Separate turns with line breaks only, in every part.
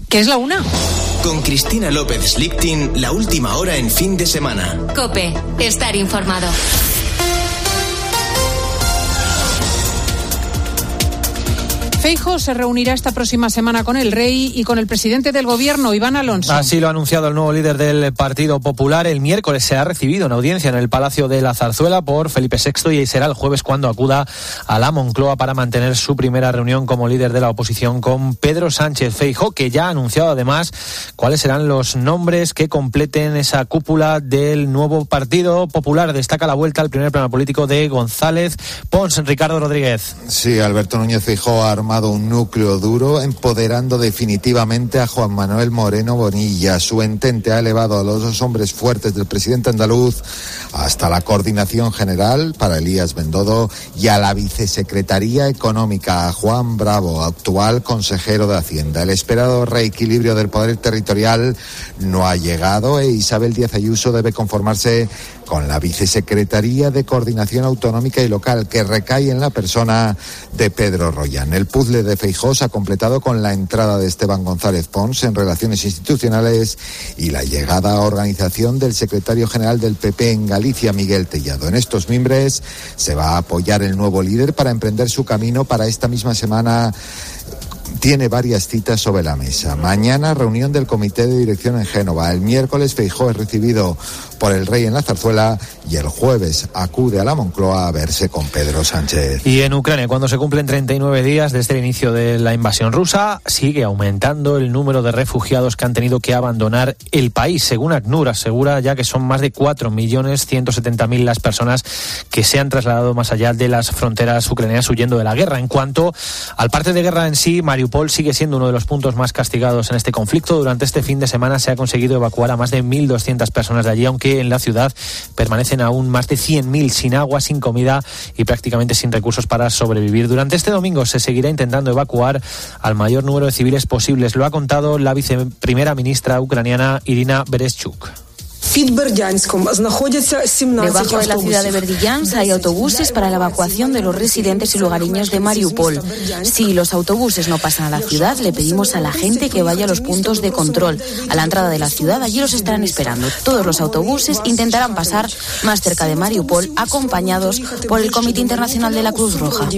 ¿Qué es la una?
Con Cristina López Slichting, la última hora en fin de semana.
COPE, estar informado.
Feijóo se reunirá esta próxima semana con el rey y con el presidente del gobierno, Iván Alonso.
Así lo ha anunciado el nuevo líder del Partido Popular. El miércoles se ha recibido una audiencia en el Palacio de la Zarzuela por Felipe VI y será el jueves cuando acuda a la Moncloa para mantener su primera reunión como líder de la oposición con Pedro Sánchez. Feijóo, que ya ha anunciado además cuáles serán los nombres que completen esa cúpula del nuevo Partido Popular. Destaca la vuelta al primer plano político de González Pons. Ricardo Rodríguez.
Sí, Alberto Núñez Feijóo ha armado un núcleo duro, empoderando definitivamente a Juan Manuel Moreno Bonilla. Su entente ha elevado a los dos hombres fuertes del presidente andaluz hasta la coordinación general para Elías Bendodo y a la vicesecretaría económica, a Juan Bravo, actual consejero de Hacienda. El esperado reequilibrio del poder territorial no ha llegado e Isabel Díaz Ayuso debe conformarse con la vicesecretaría de coordinación autonómica y local, que recae en la persona de Pedro Royan. El puzzle de Feijóo se ha completado con la entrada de Esteban González Pons en Relaciones Institucionales y la llegada a organización del secretario general del PP en Galicia, Miguel Tellado. En estos mimbres se va a apoyar el nuevo líder para emprender su camino. Para esta misma semana tiene varias citas sobre la mesa. Mañana, reunión del comité de dirección en Génova. El miércoles, Feijóo es recibido por el rey en la Zarzuela y el jueves acude a la Moncloa a verse con Pedro Sánchez.
Y en Ucrania, cuando se cumplen 39 días desde el inicio de la invasión rusa, sigue aumentando el número de refugiados que han tenido que abandonar el país. Según ACNUR, asegura ya que son más de 4.170.000 las personas que se han trasladado más allá de las fronteras ucranianas huyendo de la guerra. En cuanto al parte de guerra en sí, Mariupol sigue siendo uno de los puntos más castigados en este conflicto. Durante este fin de semana se ha conseguido evacuar a más de 1.200 personas de allí, aunque en la ciudad permanecen aún más de 100.000 sin agua, sin comida y prácticamente sin recursos para sobrevivir. Durante este domingo se seguirá intentando evacuar al mayor número de civiles posibles. Lo ha contado la viceprimera ministra ucraniana Irina Vereshchuk.
Debajo de la ciudad de Berdyansk hay autobuses para la evacuación de los residentes y lugareños de Mariupol. Si los autobuses no pasan a la ciudad, le pedimos a la gente que vaya a los puntos de control. A la entrada de la ciudad, allí los estarán esperando. Todos los autobuses intentarán pasar más cerca de Mariupol, acompañados por el Comité Internacional de la Cruz Roja.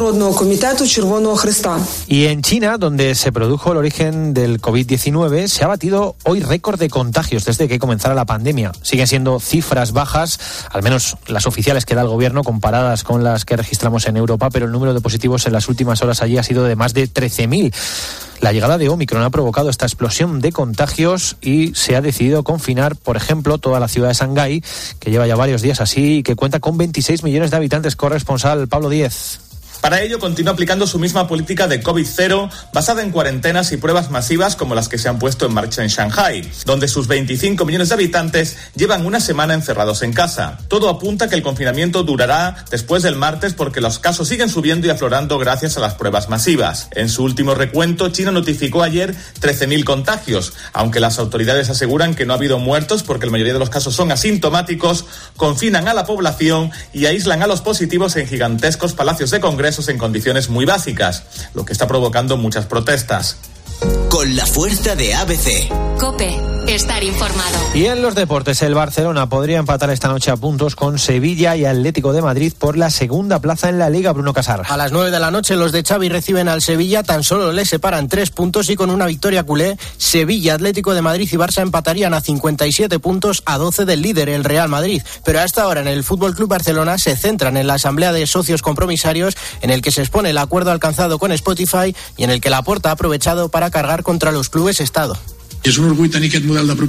Y en China, donde se produjo el origen del COVID-19, se ha batido hoy récord de contagios desde que comenzara la pandemia. Siguen siendo cifras bajas, al menos las oficiales que da el gobierno, comparadas con las que registramos en Europa, pero el número de positivos en las últimas horas allí ha sido de más de 13.000. La llegada de Omicron ha provocado esta explosión de contagios y se ha decidido confinar, por ejemplo, toda la ciudad de Shanghái, que lleva ya varios días así y que cuenta con 26 millones de habitantes. Corresponsal Pablo Díez.
Para ello, continúa aplicando su misma política de COVID-0, basada en cuarentenas y pruebas masivas como las que se han puesto en marcha en Shanghái, donde sus 25 millones de habitantes llevan una semana encerrados en casa. Todo apunta a que el confinamiento durará después del martes porque los casos siguen subiendo y aflorando gracias a las pruebas masivas. En su último recuento, China notificó ayer 13.000 contagios, aunque las autoridades aseguran que no ha habido muertos porque la mayoría de los casos son asintomáticos, confinan a la población y aíslan a los positivos en gigantescos palacios de congresos en condiciones muy básicas, lo que está provocando muchas protestas.
Con la fuerza de ABC.
COPE, estar informado.
Y en los deportes, el Barcelona podría empatar esta noche a puntos con Sevilla y Atlético de Madrid por la segunda plaza en la Liga. Bruno Casar.
A las 9 de la noche los de Xavi reciben al Sevilla, tan solo les separan 3 puntos y con una victoria culé, Sevilla, Atlético de Madrid y Barça empatarían a 57 puntos a 12 del líder, el Real Madrid. Pero a esta hora en el FC Barcelona se centran en la asamblea de socios compromisarios en el que se expone el acuerdo alcanzado con Spotify y en el que Laporta ha aprovechado para cargar contra los clubes Estado.
Es un orgullo tener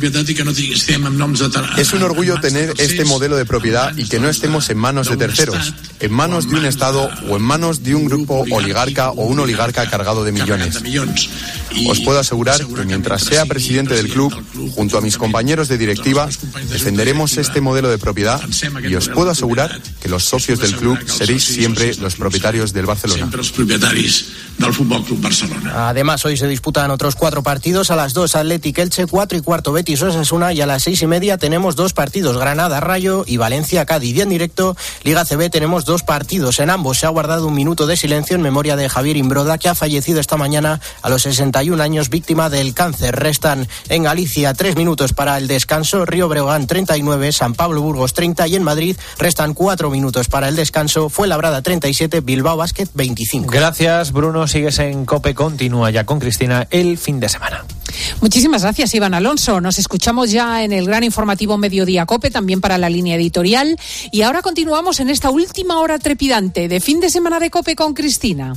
este modelo de propiedad y que no estemos en manos de terceros, en manos de un Estado o en manos de un grupo oligarca o un oligarca cargado de millones. Os puedo asegurar que mientras sea presidente del club, junto a mis compañeros de directiva, defenderemos este modelo de propiedad y os puedo asegurar que los socios del club seréis siempre los propietarios del Barcelona.
Además, hoy se disputan otros 4 partidos. A las 2, Atlético Athletic Elche, 4:15 Betis Osasuna, y a las 6:30 tenemos 2 partidos, Granada Rayo y Valencia Cádiz. Y en directo, Liga CB, tenemos 2 partidos. En ambos se ha guardado un minuto de silencio en memoria de Javier Imbroda, que ha fallecido esta mañana a los 61 años, víctima del cáncer. Restan en Galicia 3 minutos para el descanso, Río Breogán 39, San Pablo Burgos 30, y en Madrid restan 4 minutos para el descanso, Fuenlabrada 37, Bilbao Basket 25.
Gracias, Bruno. Sigues en COPE. Continúa ya con Cristina el fin de semana.
Muchísimas gracias, Iván Alonso. Nos escuchamos ya en el gran informativo Mediodía COPE, también para la línea editorial. Y ahora continuamos en esta última hora trepidante de fin de semana de COPE con Cristina.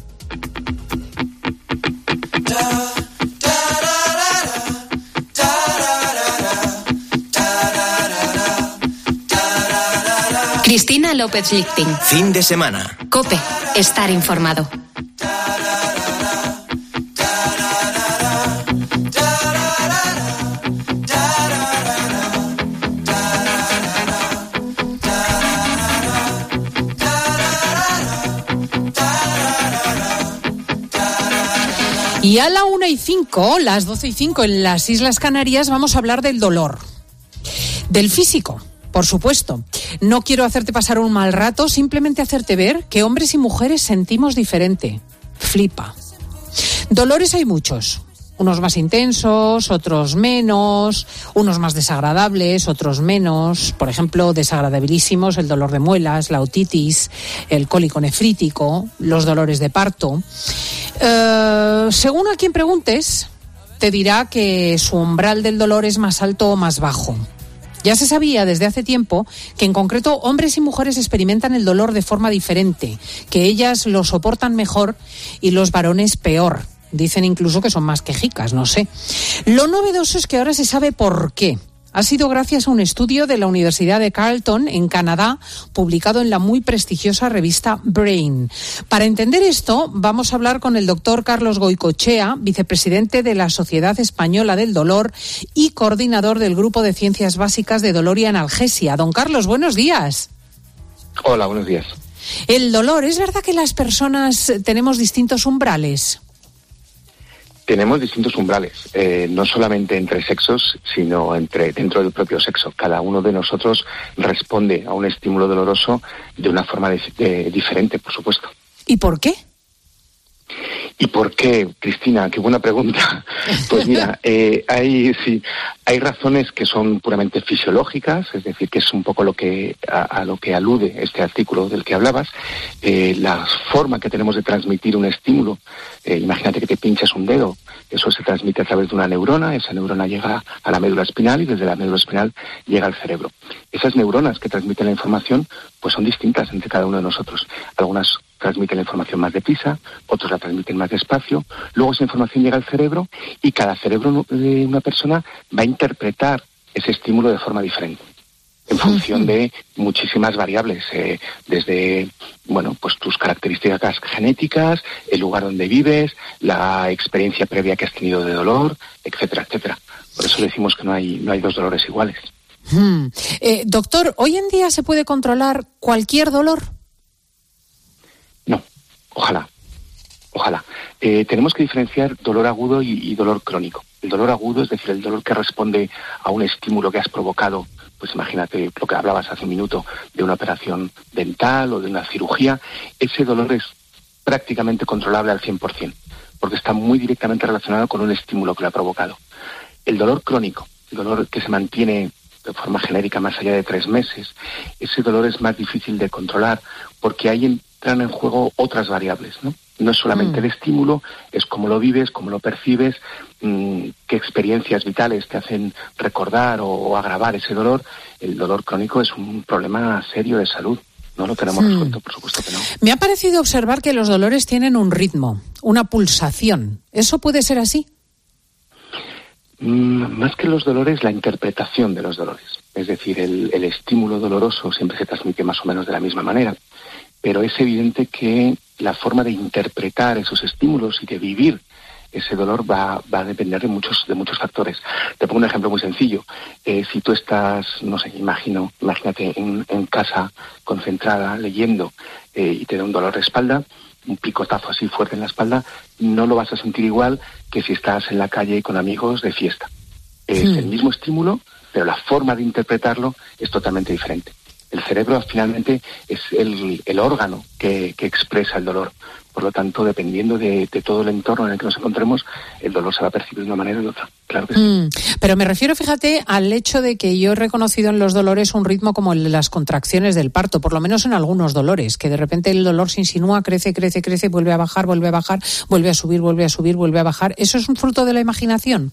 Cristina López Lichting.
Fin de semana.
COPE. Estar informado.
Y a la 1:05, las 12:05 en las Islas Canarias, vamos a hablar del dolor. Del físico, por supuesto. No quiero hacerte pasar un mal rato, simplemente hacerte ver que hombres y mujeres sentimos diferente. Flipa. Dolores hay muchos. Unos más intensos, otros menos, unos más desagradables, otros menos. Por ejemplo, desagradabilísimos el dolor de muelas, la otitis, el cólico nefrítico, los dolores de parto. Según a quien preguntes, te dirá que su umbral del dolor es más alto o más bajo. Ya se sabía desde hace tiempo que en concreto hombres y mujeres experimentan el dolor de forma diferente, que ellas lo soportan mejor y los varones peor. Dicen incluso que son más quejicas, no sé. Lo novedoso es que ahora se sabe por qué. Ha sido gracias a un estudio de la Universidad de Carleton, en Canadá, publicado en la muy prestigiosa revista Brain. Para entender esto, vamos a hablar con el doctor Carlos Goicoechea, vicepresidente de la Sociedad Española del Dolor y coordinador del Grupo de Ciencias Básicas de Dolor y Analgesia. Don Carlos, buenos días.
Hola, buenos días.
El dolor, ¿es verdad que las personas tenemos distintos umbrales?
Tenemos distintos umbrales, no solamente entre sexos, sino dentro del propio sexo. Cada uno de nosotros responde a un estímulo doloroso de una forma diferente, por supuesto.
¿Y por qué?
¿Y por qué, Cristina? Qué buena pregunta. Pues mira, hay razones que son puramente fisiológicas, es decir, que es un poco a lo que alude este artículo del que hablabas. La forma que tenemos de transmitir un estímulo, imagínate que te pinchas un dedo, eso se transmite a través de una neurona, esa neurona llega a la médula espinal y desde la médula espinal llega al cerebro. Esas neuronas que transmiten la información pues son distintas entre cada uno de nosotros. Algunas transmiten la información más deprisa, otros la transmiten más despacio, luego esa información llega al cerebro y cada cerebro de una persona va a interpretar ese estímulo de forma diferente, en función de muchísimas variables, desde, pues tus características genéticas, el lugar donde vives, la experiencia previa que has tenido de dolor, etcétera, etcétera. Por eso decimos que no hay dos dolores iguales.
Doctor, ¿hoy en día se puede controlar cualquier dolor?
No, ojalá. Tenemos que diferenciar dolor agudo y dolor crónico. El dolor agudo, es decir, el dolor que responde a un estímulo que has provocado, pues imagínate lo que hablabas hace un minuto de una operación dental o de una cirugía, ese dolor es prácticamente controlable al 100%, porque está muy directamente relacionado con un estímulo que lo ha provocado. El dolor crónico, el dolor que se mantiene de forma genérica más allá de 3 meses, ese dolor es más difícil de controlar porque ahí entran en juego otras variables, ¿no? No es solamente el estímulo, es cómo lo vives, cómo lo percibes, qué experiencias vitales te hacen recordar o agravar ese dolor. El dolor crónico es un problema serio de salud. No lo tenemos resuelto, por supuesto que no.
Me ha parecido observar que los dolores tienen un ritmo, una pulsación. ¿Eso puede ser así?
Más que los dolores, la interpretación de los dolores. Es decir, el estímulo doloroso siempre se transmite más o menos de la misma manera. Pero es evidente que la forma de interpretar esos estímulos y de vivir ese dolor va a depender de muchos factores. Te pongo un ejemplo muy sencillo. Si tú estás, imagínate en casa concentrada, leyendo, y te da un dolor de espalda, un picotazo así fuerte en la espalda, no lo vas a sentir igual que si estás en la calle con amigos de fiesta. Es el mismo estímulo, pero la forma de interpretarlo es totalmente diferente. El cerebro finalmente es el órgano que expresa el dolor. Por lo tanto, dependiendo de todo el entorno en el que nos encontremos, el dolor se va a percibir de una manera o de otra. Claro que sí.
Pero me refiero, fíjate, al hecho de que yo he reconocido en los dolores un ritmo como el de las contracciones del parto, por lo menos en algunos dolores, que de repente el dolor se insinúa, crece, vuelve a bajar, vuelve a subir, vuelve a bajar. ¿Eso es un fruto de la imaginación?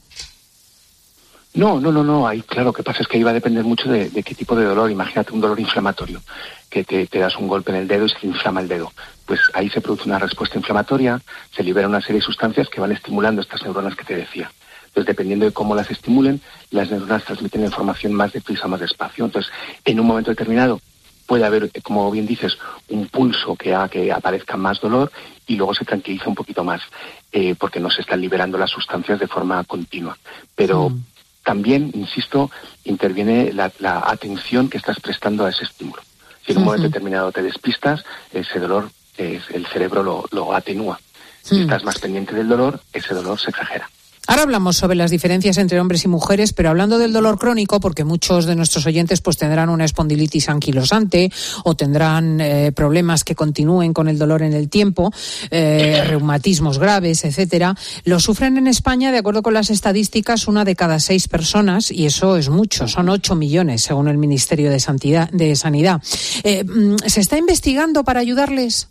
No. Ahí, claro, lo que pasa es que ahí va a depender mucho de qué tipo de dolor. Imagínate un dolor inflamatorio, que te das un golpe en el dedo y se te inflama el dedo. Pues ahí se produce una respuesta inflamatoria, se libera una serie de sustancias que van estimulando estas neuronas que te decía. Entonces, dependiendo de cómo las estimulen, las neuronas transmiten la información más deprisa o más despacio. Entonces, en un momento determinado puede haber, como bien dices, un pulso que haga que aparezca más dolor y luego se tranquiliza un poquito más, porque no se están liberando las sustancias de forma continua. Pero también, insisto, interviene la atención que estás prestando a ese estímulo. Si en un momento determinado te despistas, ese dolor, el cerebro lo atenúa. Si estás más pendiente del dolor, ese dolor se exagera.
Ahora hablamos sobre las diferencias entre hombres y mujeres, pero hablando del dolor crónico, porque muchos de nuestros oyentes pues tendrán una espondilitis anquilosante o tendrán problemas que continúen con el dolor en el tiempo, reumatismos graves, etcétera. Lo sufren en España, de acuerdo con las estadísticas, 1 de cada 6 personas, y eso es mucho, son 8 millones, según el Ministerio de Sanidad. ¿Se está investigando para ayudarles?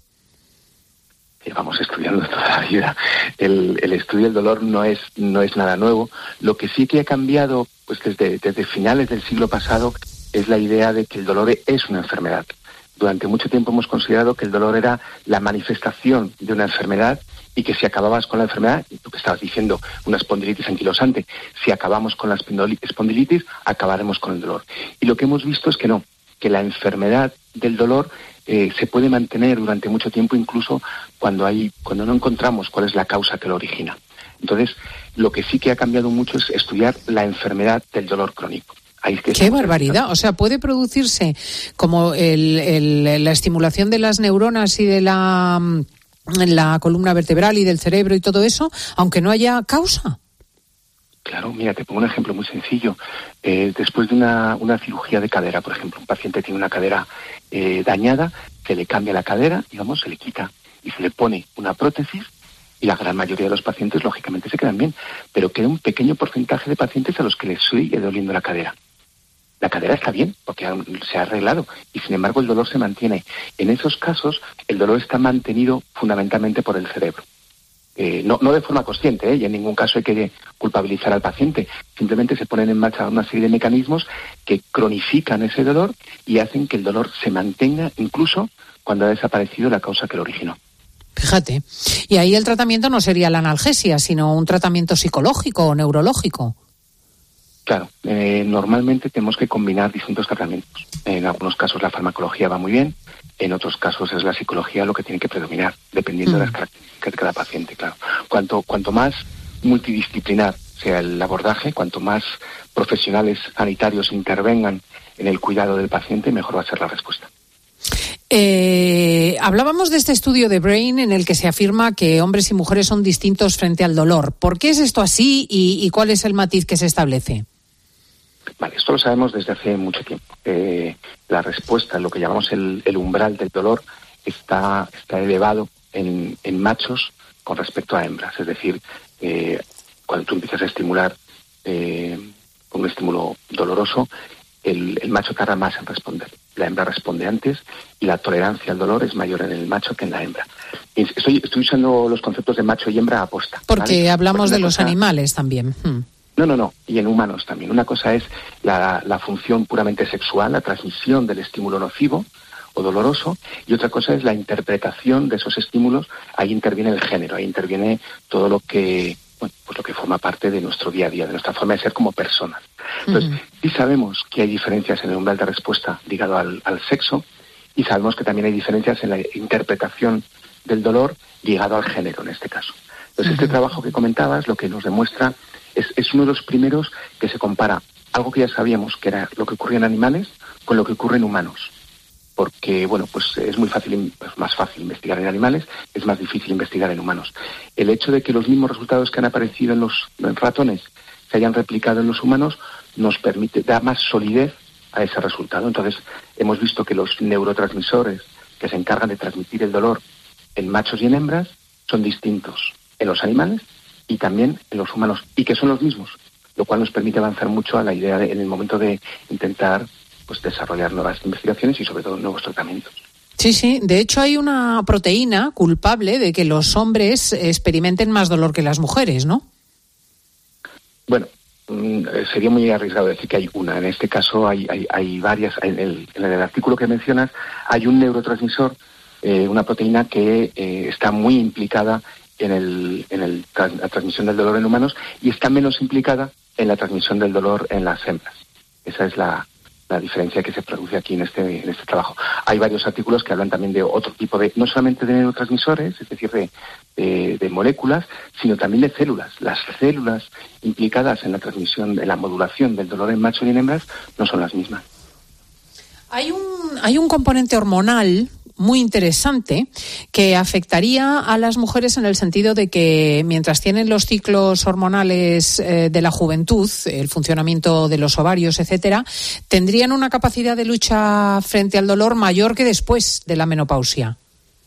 Vamos estudiando toda la vida. El estudio del dolor no es nada nuevo. Lo que sí que ha cambiado, pues desde finales del siglo pasado, es la idea de que el dolor es una enfermedad. Durante mucho tiempo hemos considerado que el dolor era la manifestación de una enfermedad y que si acababas con la enfermedad, tú que estabas diciendo, una espondilitis anquilosante, si acabamos con la espondilitis, acabaremos con el dolor. Y lo que hemos visto es que no, que la enfermedad del dolor se puede mantener durante mucho tiempo, incluso cuando no encontramos cuál es la causa que lo origina. Entonces, lo que sí que ha cambiado mucho es estudiar la enfermedad del dolor crónico.
¡Qué barbaridad! O sea, puede producirse como la estimulación de las neuronas y de la columna vertebral y del cerebro y todo eso, aunque no haya causa.
Claro, mira, te pongo un ejemplo muy sencillo. Después de una cirugía de cadera, por ejemplo, un paciente tiene una cadera dañada, se le cambia la cadera, digamos, se le quita y se le pone una prótesis, y la gran mayoría de los pacientes, lógicamente, se quedan bien, pero queda un pequeño porcentaje de pacientes a los que les sigue doliendo la cadera. La cadera está bien, porque se ha arreglado, y sin embargo el dolor se mantiene. En esos casos, el dolor está mantenido fundamentalmente por el cerebro. No de forma consciente, y en ningún caso hay que culpabilizar al paciente. Simplemente se ponen en marcha una serie de mecanismos que cronifican ese dolor y hacen que el dolor se mantenga incluso cuando ha desaparecido la causa que lo originó.
Fíjate. Y ahí el tratamiento no sería la analgesia, sino un tratamiento psicológico o neurológico.
Claro, normalmente tenemos que combinar distintos tratamientos. En algunos casos la farmacología va muy bien, en otros casos es la psicología lo que tiene que predominar, dependiendo de las características de cada paciente, claro. Cuanto más multidisciplinar sea el abordaje, cuanto más profesionales sanitarios intervengan en el cuidado del paciente, mejor va a ser la respuesta.
Hablábamos de este estudio de Brain en el que se afirma que hombres y mujeres son distintos frente al dolor. ¿Por qué es esto así y cuál es el matiz que se establece?
Vale, esto lo sabemos desde hace mucho tiempo. La respuesta, lo que llamamos el umbral del dolor, está elevado en machos con respecto a hembras. Es decir, cuando tú empiezas a estimular con un estímulo doloroso, el macho tarda más en responder. La hembra responde antes y la tolerancia al dolor es mayor en el macho que en la hembra. Estoy usando los conceptos de macho y hembra aposta.
Porque ¿vale? Hablamos de los animales también.
No, y en humanos también. Una cosa es la función puramente sexual, la transmisión del estímulo nocivo o doloroso, y otra cosa es la interpretación de esos estímulos. Ahí interviene el género, ahí interviene todo lo que forma parte de nuestro día a día, de nuestra forma de ser como personas. Entonces, sí sabemos que hay diferencias en el umbral de respuesta ligado al sexo, y sabemos que también hay diferencias en la interpretación del dolor ligado al género en este caso. Entonces, este trabajo que comentabas lo que nos demuestra es uno de los primeros que se compara algo que ya sabíamos que era lo que ocurría en animales con lo que ocurre en humanos. Porque, es muy fácil, más fácil investigar en animales, es más difícil investigar en humanos. El hecho de que los mismos resultados que han aparecido en los ratones se se hayan replicado en los humanos nos permite dar más solidez a ese resultado. Entonces, hemos visto que los neurotransmisores que se encargan de transmitir el dolor en machos y en hembras son distintos en los animales y también en los humanos, y que son los mismos, lo cual nos permite avanzar mucho a la idea en el momento de intentar pues desarrollar nuevas investigaciones y sobre todo nuevos tratamientos.
Sí, sí. De hecho, hay una proteína culpable de que los hombres experimenten más dolor que las mujeres, ¿no?
Bueno, sería muy arriesgado decir que hay una. En este caso hay varias. En el artículo que mencionas hay un neurotransmisor, una proteína que está muy implicada en la transmisión del dolor en humanos y está menos implicada en la transmisión del dolor en las hembras. Esa es la diferencia que se produce aquí en este trabajo. Hay varios artículos que hablan también de otro tipo de, no solamente de neurotransmisores, es decir, de moléculas, sino también de células. Las células implicadas en la transmisión, en la modulación del dolor en machos y en hembras no son las mismas.
Hay un componente hormonal muy interesante que afectaría a las mujeres en el sentido de que mientras tienen los ciclos hormonales de la juventud, el funcionamiento de los ovarios, etcétera, tendrían una capacidad de lucha frente al dolor mayor que después de la menopausia.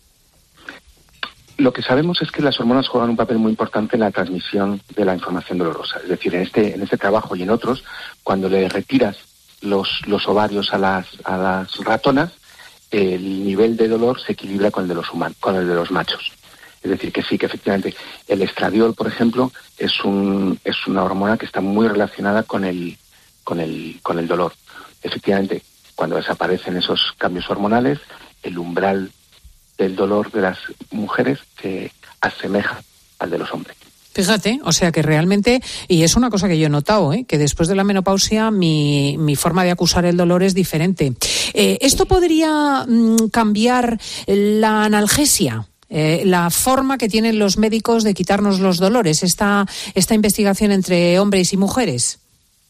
Lo que sabemos es que las hormonas juegan un papel muy importante en la transmisión de la información dolorosa. Es decir, en este trabajo y en otros, cuando le retiras los ovarios a las ratonas, el nivel de dolor se equilibra con el de los humanos, con el de los machos. Es decir, que sí, que efectivamente el estradiol, por ejemplo, es una hormona que está muy relacionada con el dolor. Efectivamente, cuando desaparecen esos cambios hormonales, el umbral del dolor de las mujeres se asemeja al de los hombres.
Fíjate, o sea que realmente, y es una cosa que yo he notado, que después de la menopausia mi forma de acusar el dolor es diferente. ¿Esto podría cambiar la analgesia? La forma que tienen los médicos de quitarnos los dolores, esta investigación entre hombres y mujeres.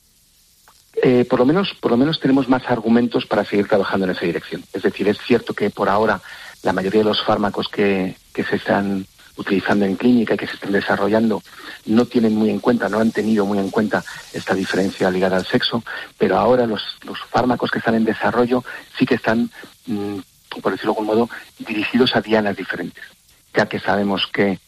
Por lo menos tenemos más argumentos para seguir trabajando en esa dirección. Es decir, es cierto que por ahora la mayoría de los fármacos que se están utilizando en clínica y que se están desarrollando no han tenido muy en cuenta esta diferencia ligada al sexo, pero ahora los fármacos que están en desarrollo sí que están, por decirlo de algún modo, dirigidos a dianas diferentes, ya que sabemos que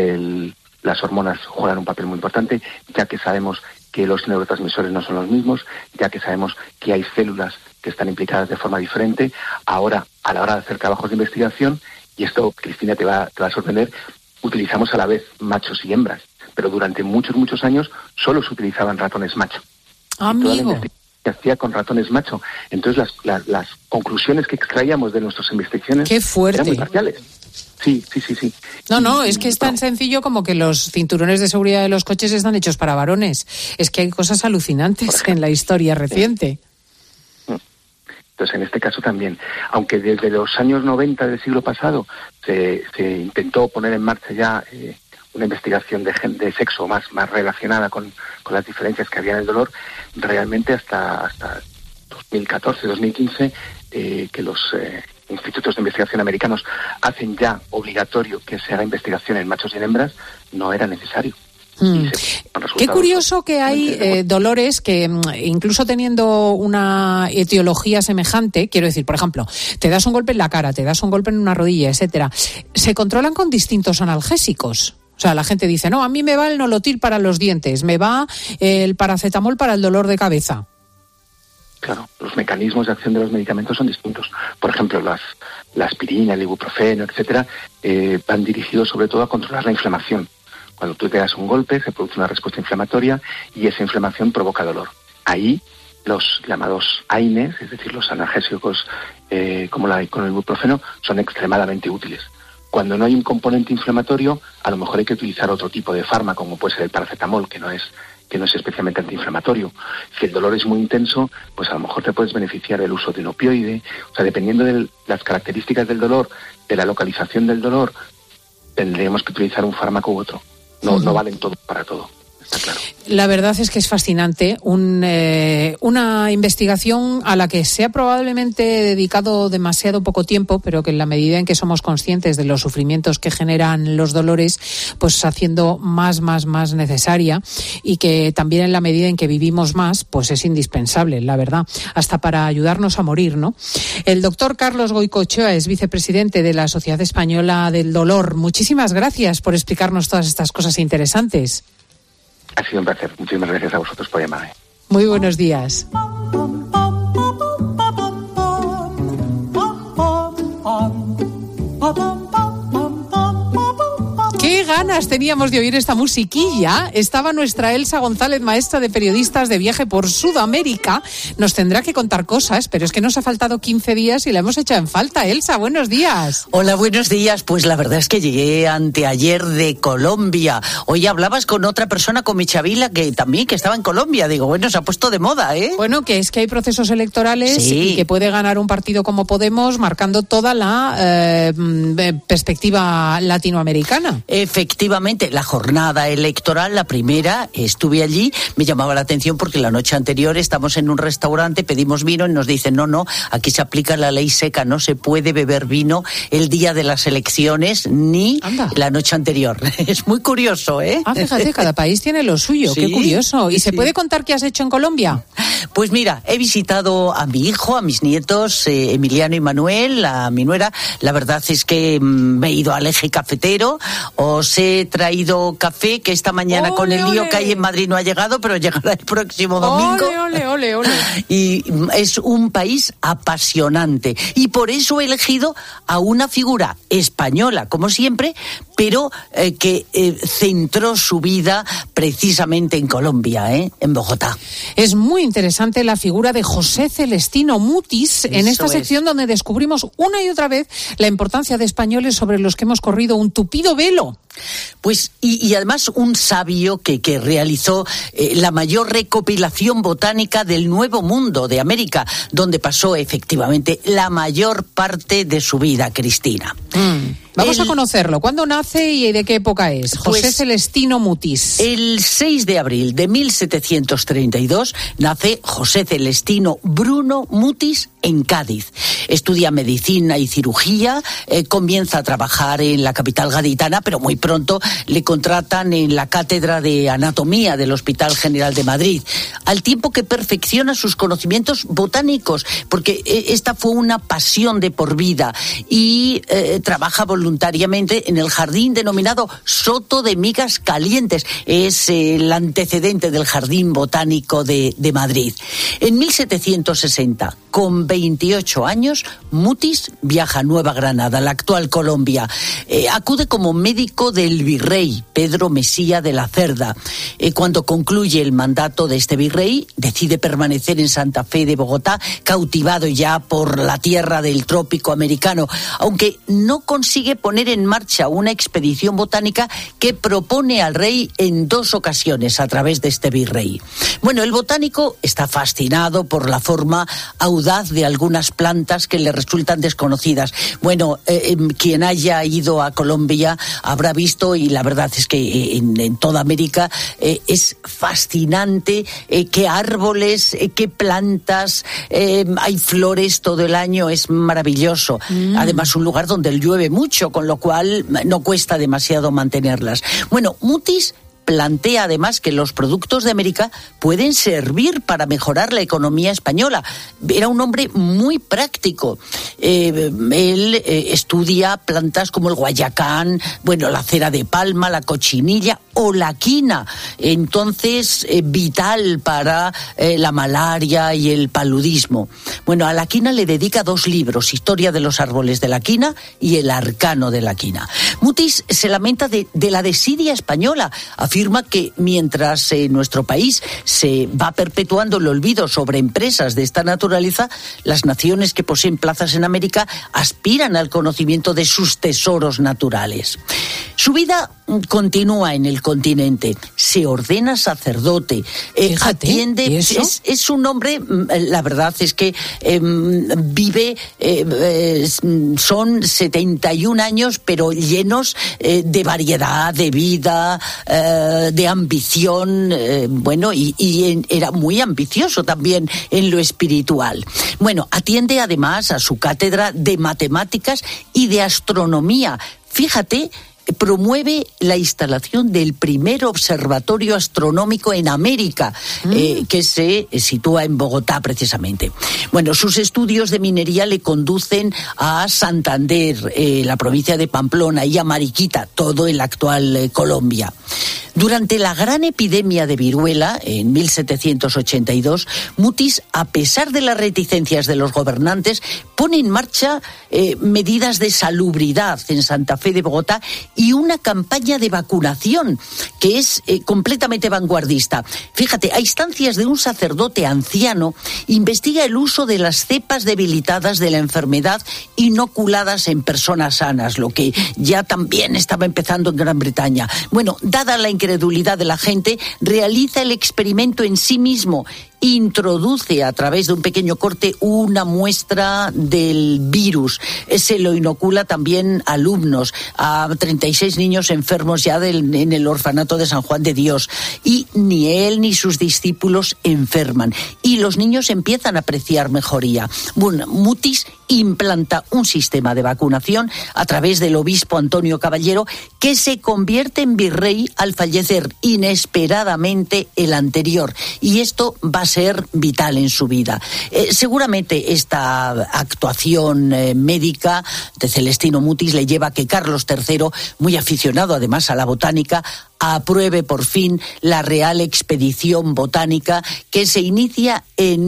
las hormonas juegan un papel muy importante, ya que sabemos que los neurotransmisores no son los mismos, ya que sabemos que hay células que están implicadas de forma diferente. Ahora, a la hora de hacer trabajos de investigación, y esto, Cristina, te va a sorprender, utilizamos a la vez machos y hembras, pero durante muchos años solo se utilizaban ratones macho.
Amigo.
Se hacía con ratones macho. Entonces las conclusiones que extraíamos de nuestras investigaciones
¡qué fuerte!
Eran muy parciales. Sí.
No, es que es tan sencillo como que los cinturones de seguridad de los coches están hechos para varones. Es que hay cosas alucinantes en la historia reciente.
Entonces, en este caso también, aunque desde los años 90 del siglo pasado se intentó poner en marcha ya una investigación de sexo más relacionada con las diferencias que había en el dolor, realmente hasta 2014, 2015, que los institutos de investigación americanos hacen ya obligatorio que se haga investigación en machos y en hembras, no era necesario.
Qué curioso que hay dolores que, incluso teniendo una etiología semejante, quiero decir, por ejemplo, te das un golpe en la cara, te das un golpe en una rodilla, etcétera, se controlan con distintos analgésicos. O sea, la gente dice, no, a mí me va el Nolotil para los dientes, me va el paracetamol para el dolor de cabeza.
Claro, los mecanismos de acción de los medicamentos son distintos. Por ejemplo, la aspirina, el ibuprofeno, etcétera, van dirigidos sobre todo a controlar la inflamación. Cuando tú te das un golpe, se produce una respuesta inflamatoria y esa inflamación provoca dolor. Ahí, los llamados AINES, es decir, los analgésicos como con el ibuprofeno, son extremadamente útiles. Cuando no hay un componente inflamatorio, a lo mejor hay que utilizar otro tipo de fármaco, como puede ser el paracetamol, que no es especialmente antiinflamatorio. Si el dolor es muy intenso, pues a lo mejor te puedes beneficiar del uso de un opioide. O sea, dependiendo de las características del dolor, de la localización del dolor, tendríamos que utilizar un fármaco u otro. No valen todo para todo. está claro.
La verdad es que es fascinante, una investigación a la que se ha probablemente dedicado demasiado poco tiempo, pero que en la medida en que somos conscientes de los sufrimientos que generan los dolores, pues haciendo más necesaria, y que también en la medida en que vivimos más, pues es indispensable, la verdad, hasta para ayudarnos a morir, ¿no? El doctor Carlos Goicoechea es vicepresidente de la Sociedad Española del Dolor. Muchísimas gracias por explicarnos todas estas cosas interesantes.
Ha sido un placer. Muchísimas gracias a vosotros por llamarme.
Muy buenos días. ¡Qué ganas teníamos de oír esta musiquilla! Estaba nuestra Elsa González, maestra de periodistas de viaje por Sudamérica. Nos tendrá que contar cosas, pero es que nos ha faltado 15 días y la hemos echado en falta. Elsa, buenos días.
Hola, buenos días. Pues la verdad es que llegué anteayer de Colombia. Hoy hablabas con otra persona, con Michavila, que estaba en Colombia. Digo, bueno, se ha puesto de moda, ¿eh?
Bueno, que es que hay procesos electorales,
sí,
y que puede ganar un partido como Podemos, marcando toda la perspectiva latinoamericana.
Efectivamente, la jornada electoral, la primera, estuve allí, me llamaba la atención porque la noche anterior estamos en un restaurante, pedimos vino y nos dicen, no, aquí se aplica la ley seca, no se puede beber vino el día de las elecciones ni la noche anterior. Es muy curioso, ¿eh?
Fíjate, cada país tiene lo suyo, sí, qué curioso. ¿Y se puede contar qué has hecho en Colombia?
Pues mira, he visitado a mi hijo, a mis nietos, Emiliano y Manuel, a mi nuera. La verdad es que me he ido al Eje Cafetero. Os he traído café, que esta mañana con el lío que hay en Madrid no ha llegado, pero llegará el próximo domingo.
Ole.
Y es un país apasionante. Y por eso he elegido a una figura española, como siempre, pero que centró su vida precisamente en Colombia, en Bogotá.
Es muy interesante la figura de José Celestino Mutis en esta sección donde descubrimos una y otra vez la importancia de españoles sobre los que hemos corrido un tupido velo.
Pues, y además un sabio que realizó la mayor recopilación botánica del Nuevo Mundo de América, donde pasó efectivamente la mayor parte de su vida, Cristina.
Vamos a conocerlo. ¿Cuándo nace y de qué época es? José Celestino Mutis.
El 6 de abril de 1732 nace José Celestino Bruno Mutis en Cádiz. Estudia medicina y cirugía, comienza a trabajar en la capital gaditana, pero muy pronto le contratan en la cátedra de anatomía del Hospital General de Madrid, al tiempo que perfecciona sus conocimientos botánicos, porque esta fue una pasión de por vida, y trabaja voluntariamente en el jardín denominado Soto de Migas Calientes. Es el antecedente del Jardín Botánico de Madrid. En 1760, con 28 años, Mutis viaja a Nueva Granada, la actual Colombia. Acude como médico del virrey Pedro Mesía de la Cerda. Cuando concluye el mandato de este virrey, decide permanecer en Santa Fe de Bogotá, cautivado ya por la tierra del trópico americano, aunque no consigue poner en marcha una expedición botánica que propone al rey en 2 ocasiones a través de este virrey. Bueno, el botánico está fascinado por la forma audaz de algunas plantas que le resultan desconocidas. Bueno, quien haya ido a Colombia habrá visto, y la verdad es que en toda América es fascinante qué árboles, qué plantas, hay flores todo el año, es maravilloso. Además, un lugar donde llueve mucho, con lo cual no cuesta demasiado mantenerlas. Bueno, Mutis plantea además que los productos de América pueden servir para mejorar la economía española. Era un hombre muy práctico. Él estudia plantas como el guayacán, bueno, la cera de palma, la cochinilla o la quina. Entonces, vital para la malaria y el paludismo. Bueno, a la quina le dedica 2 libros, Historia de los árboles de la quina y El arcano de la quina. Mutis se lamenta de la desidia española. Afirma que mientras en nuestro país se va perpetuando el olvido sobre empresas de esta naturaleza, las naciones que poseen plazas en América aspiran al conocimiento de sus tesoros naturales. Su vida continúa en el continente, se ordena sacerdote, atiende, es un hombre, la verdad es que vive, son 71 años, pero llenos de variedad, de vida, de ambición, era muy ambicioso también en lo espiritual. Bueno, atiende además a su cátedra de matemáticas y de astronomía. Fíjate, promueve la instalación del primer observatorio astronómico en América, que se sitúa en Bogotá precisamente. Bueno, sus estudios de minería le conducen a Santander, la provincia de Pamplona, y a Mariquita, todo en la actual Colombia. Durante la gran epidemia de viruela, en 1782, Mutis, a pesar de las reticencias de los gobernantes, pone en marcha medidas de salubridad en Santa Fe de Bogotá y una campaña de vacunación que es completamente vanguardista. Fíjate, a instancias de un sacerdote anciano, investiga el uso de las cepas debilitadas de la enfermedad inoculadas en personas sanas, lo que ya también estaba empezando en Gran Bretaña. Bueno, dada la incredulidad de la gente, realiza el experimento en sí mismo. Introduce a través de un pequeño corte una muestra del virus. Se lo inocula también a alumnos, a 36 niños enfermos ya en el orfanato de San Juan de Dios. Y ni él ni sus discípulos enferman. Y los niños empiezan a apreciar mejoría. Bueno, Mutis implanta un sistema de vacunación a través del obispo Antonio Caballero, que se convierte en virrey al fallecer inesperadamente el anterior. Y esto va a ser vital en su vida. Seguramente esta actuación médica de Celestino Mutis le lleva a que Carlos III, muy aficionado además a la botánica, apruebe por fin la Real Expedición Botánica, que se inicia en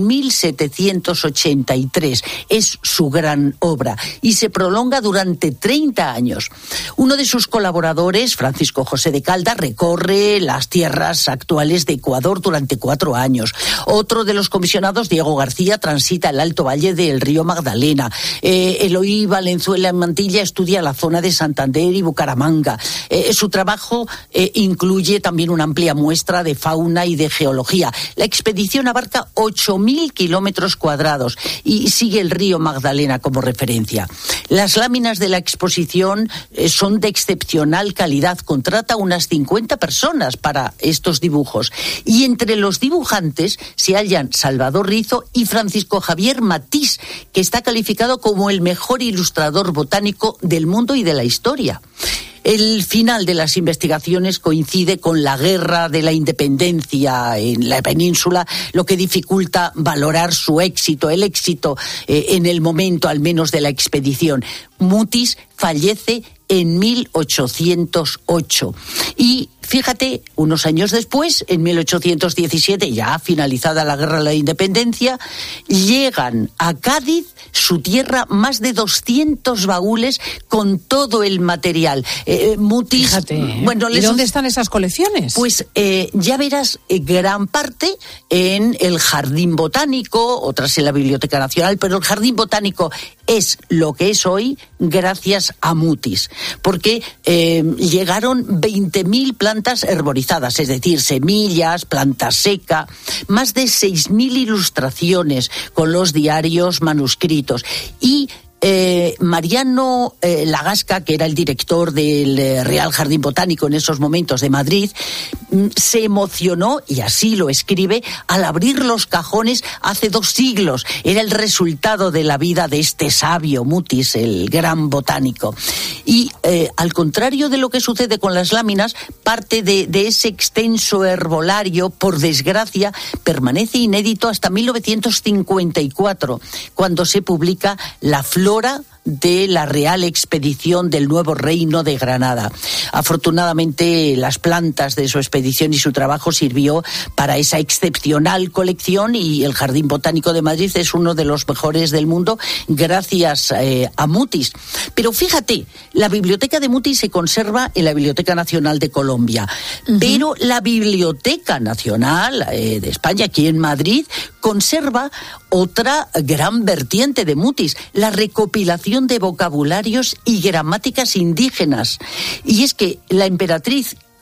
1783. Es su gran obra y se prolonga durante 30 años. Uno de sus colaboradores, Francisco José de Calda, recorre las tierras actuales de Ecuador durante 4 años. Otro de los comisionados, Diego García, transita el alto valle del río Magdalena. Eloy Valenzuela en Mantilla estudia la zona de Santander y Bucaramanga. Su trabajo incluye también una amplia muestra de fauna y de geología. La expedición abarca 8.000 kilómetros cuadrados y sigue el río Magdalena como referencia. Las láminas de la exposición son de excepcional calidad. Contrata unas 50 personas para estos dibujos. Y entre los dibujantes se hallan Salvador Rizo y Francisco Javier Matís, que está calificado como el mejor ilustrador botánico del mundo y de la historia. El final de las investigaciones coincide con la guerra de la independencia en la península, lo que dificulta valorar su éxito, el éxito en el momento al menos de la expedición. Mutis fallece en 1808 y fíjate, unos años después, en 1817, ya finalizada la guerra de la independencia, llegan a Cádiz, su tierra, más de 200 baúles con todo el material. Mutis,
fíjate, bueno, ¿y dónde están esas colecciones?
Pues ya verás, gran parte en el Jardín Botánico, otras en la Biblioteca Nacional, pero el Jardín Botánico es lo que es hoy gracias a Mutis, porque llegaron 20.000 plantas herborizadas, es decir, semillas, planta seca, más de 6.000 ilustraciones con los diarios manuscritos y Mariano Lagasca, que era el director del Real Jardín Botánico en esos momentos de Madrid, se emocionó, y así lo escribe, al abrir los cajones hace 2 siglos. Era el resultado de la vida de este sabio Mutis, el gran botánico. Y al contrario de lo que sucede con las láminas, parte de ese extenso herbolario, por desgracia, permanece inédito hasta 1954, cuando se publica La Flora de la Real Expedición del Nuevo Reino de Granada. Afortunadamente, las plantas de su expedición y su trabajo sirvió para esa excepcional colección y el Jardín Botánico de Madrid es uno de los mejores del mundo gracias a Mutis. Pero fíjate, la biblioteca de Mutis se conserva en la Biblioteca Nacional de Colombia, pero la Biblioteca Nacional de España, aquí en Madrid, conserva otra gran vertiente de Mutis, la recopilación de vocabularios y gramáticas indígenas. Y es que la emperatriz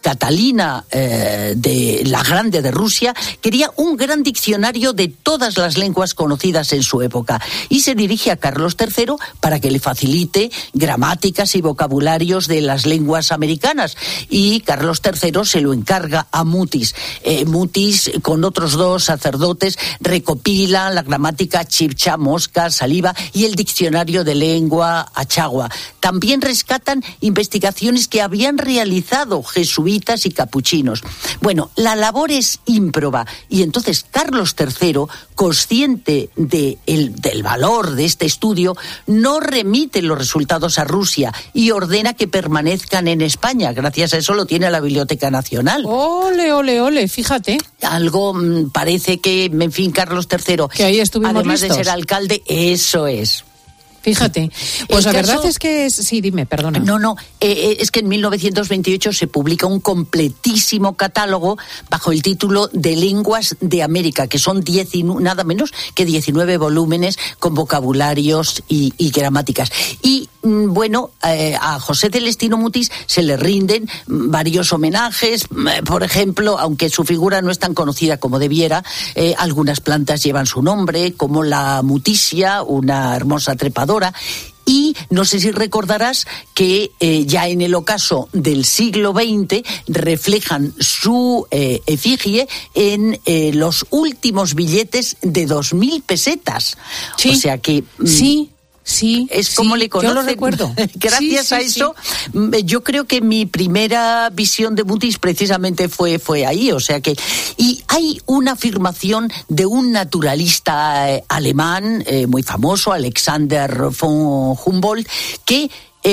Catalina de la Grande de Rusia quería un gran diccionario de todas las lenguas conocidas en su época y se dirige a Carlos III para que le facilite gramáticas y vocabularios de las lenguas americanas, y Carlos III se lo encarga a Mutis. Mutis, con otros 2 sacerdotes, recopilan la gramática chibcha, mosca, saliva y el diccionario de lengua achagua. También rescatan investigaciones que habían realizado jesuitas y capuchinos. Bueno, la labor es ímproba, y entonces Carlos III, consciente del valor de este estudio, no remite los resultados a Rusia y ordena que permanezcan en España. Gracias a eso lo tiene la Biblioteca Nacional.
Ole, ole, ole, fíjate.
Algo parece que, en fin, Carlos III,
que ahí estuvimos
además
listos.
de ser alcalde, eso es.
Fíjate, pues la verdad es que... Sí, dime, perdona.
No, es que en 1928 se publica un completísimo catálogo bajo el título de Lenguas de América, que son nada menos que 19 volúmenes con vocabularios y gramáticas. Y bueno, a José Celestino Mutis se le rinden varios homenajes. Por ejemplo, aunque su figura no es tan conocida como debiera, algunas plantas llevan su nombre, como la mutisia, una hermosa trepadora. Y no sé si recordarás que ya en el ocaso del siglo XX reflejan su efigie en los últimos billetes de 2.000 pesetas.
Sí.
O sea que...
Sí,
es como le conocen.
Yo lo recuerdo.
Gracias a eso, yo creo que mi primera visión de Mutis precisamente fue ahí. O sea que... Y hay una afirmación de un naturalista alemán muy famoso, Alexander von Humboldt, que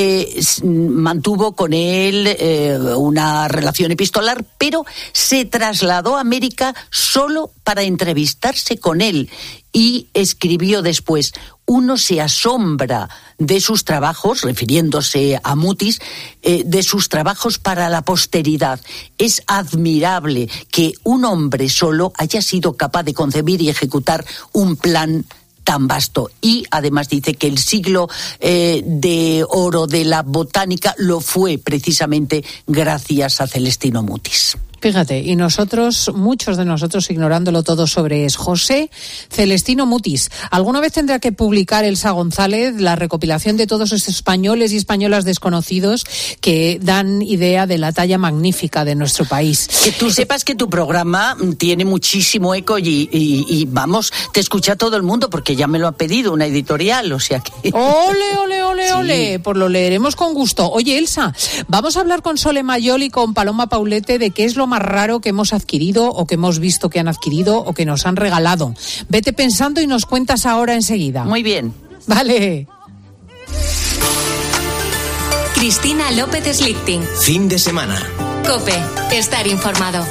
mantuvo con él una relación epistolar, pero se trasladó a América solo para entrevistarse con él, y escribió después: uno se asombra de sus trabajos, refiriéndose a Mutis, de sus trabajos para la posteridad. Es admirable que un hombre solo haya sido capaz de concebir y ejecutar un plan tan vasto. Y además dice que el siglo de oro de la botánica lo fue precisamente gracias a Celestino Mutis.
Fíjate, y nosotros, muchos de nosotros, ignorándolo todo sobre José Celestino Mutis. Alguna vez tendrá que publicar Elsa González la recopilación de todos esos españoles y españolas desconocidos que dan idea de la talla magnífica de nuestro país.
Que tú sepas que tu programa tiene muchísimo eco y vamos, te escucha todo el mundo, porque ya me lo ha pedido una editorial, o sea que...
¡Ole, ole, ole, sí. Ole! Pues lo leeremos con gusto. Oye, Elsa, vamos a hablar con Sole Mayol y con Paloma Paulete de qué es lo más raro que hemos adquirido o que hemos visto que han adquirido o que nos han regalado. Vete pensando y nos cuentas ahora enseguida.
Muy bien.
Vale.
Cristina López Slichting.
Fin de semana.
COPE. Estar informado.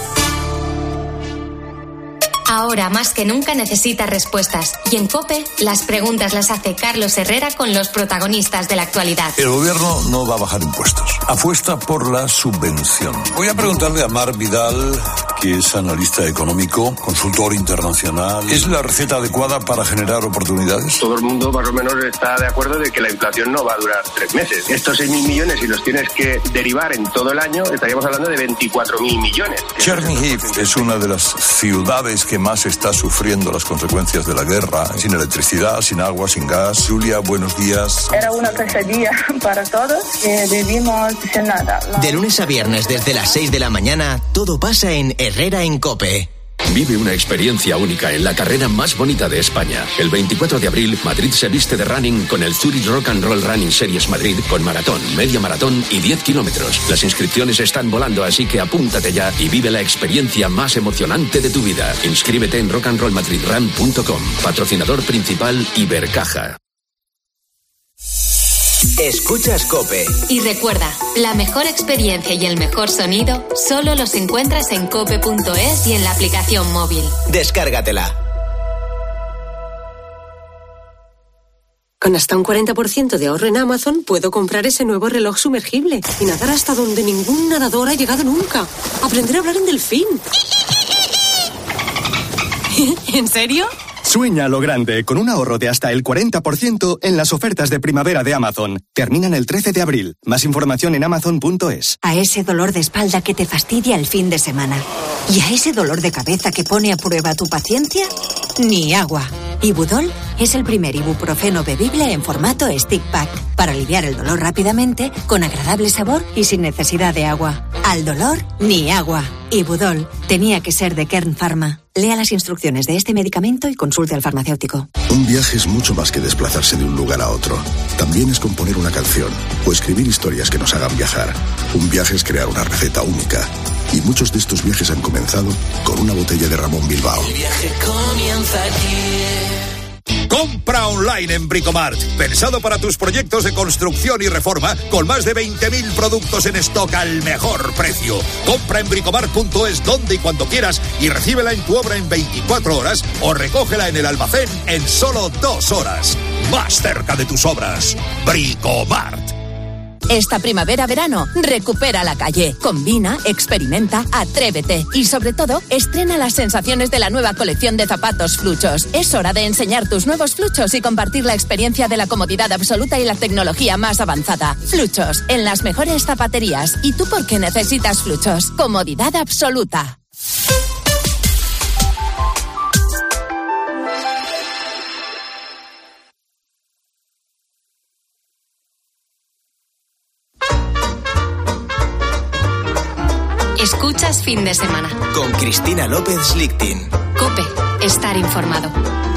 Ahora más que nunca necesita respuestas. Y en COPE, las preguntas las hace Carlos Herrera con los protagonistas de la actualidad.
El gobierno no va a bajar impuestos. Apuesta por la subvención. Voy a preguntarle a Marc Vidal, que es analista económico, consultor internacional. ¿Es la receta adecuada para generar oportunidades?
Todo el mundo más o menos está de acuerdo de que la inflación no va a durar 3 meses. Estos 6.000 millones, si los tienes que derivar en todo el año, estaríamos hablando de 24.000 millones.
Chernihiv es una de las ciudades que más está sufriendo las consecuencias de la guerra, sin electricidad, sin agua, sin gas. Julia, buenos días.
Era una pesadilla para todos y vivimos sin nada.
De lunes a viernes desde las 6 de la mañana, todo pasa en Herrera en COPE.
Vive una experiencia única en la carrera más bonita de España. El 24 de abril, Madrid se viste de running con el Zurich Rock and Roll Running Series Madrid, con maratón, media maratón y 10 kilómetros. Las inscripciones están volando, así que apúntate ya y vive la experiencia más emocionante de tu vida. Inscríbete en rockandrollmadridrun.com. Patrocinador principal Ibercaja.
Escuchas COPE.
Y recuerda, la mejor experiencia y el mejor sonido solo los encuentras en cope.es y en la aplicación móvil.
Descárgatela.
Con hasta un 40% de ahorro en Amazon, puedo comprar ese nuevo reloj sumergible y nadar hasta donde ningún nadador ha llegado nunca. Aprender a hablar en delfín. ¿En serio?
Sueña lo grande con un ahorro de hasta el 40% en las ofertas de primavera de Amazon. Terminan el 13 de abril. Más información en amazon.es.
A ese dolor de espalda que te fastidia el fin de semana. Y a ese dolor de cabeza que pone a prueba tu paciencia, ni agua. Ibudol es el primer ibuprofeno bebible en formato stick pack para aliviar el dolor rápidamente, con agradable sabor y sin necesidad de agua. Al dolor, ni agua. Ibudol tenía que ser de Kern Pharma. Lea las instrucciones de este medicamento y consulte al farmacéutico.
Un viaje es mucho más que desplazarse de un lugar a otro. También es componer una canción o escribir historias que nos hagan viajar. Un viaje es crear una receta única. Y muchos de estos viajes han comenzado con una botella de Ramón Bilbao.
El viaje comienza aquí.
Compra online en Bricomart, pensado para tus proyectos de construcción y reforma, con más de 20.000 productos en stock al mejor precio. Compra en bricomart.es donde y cuando quieras y recíbela en tu obra en 24 horas o recógela en el almacén en solo 2 horas. Más cerca de tus obras. Bricomart.
Esta primavera-verano, recupera la calle. Combina, experimenta, atrévete y, sobre todo, estrena las sensaciones de la nueva colección de zapatos Fluchos. Es hora de enseñar tus nuevos Fluchos y compartir la experiencia de la comodidad absoluta y la tecnología más avanzada. Fluchos, en las mejores zapaterías. ¿Y tú por qué necesitas Fluchos? Comodidad absoluta.
Escuchas Fin de Semana.
Con Cristina López Lichtin.
COPE. Estar informado.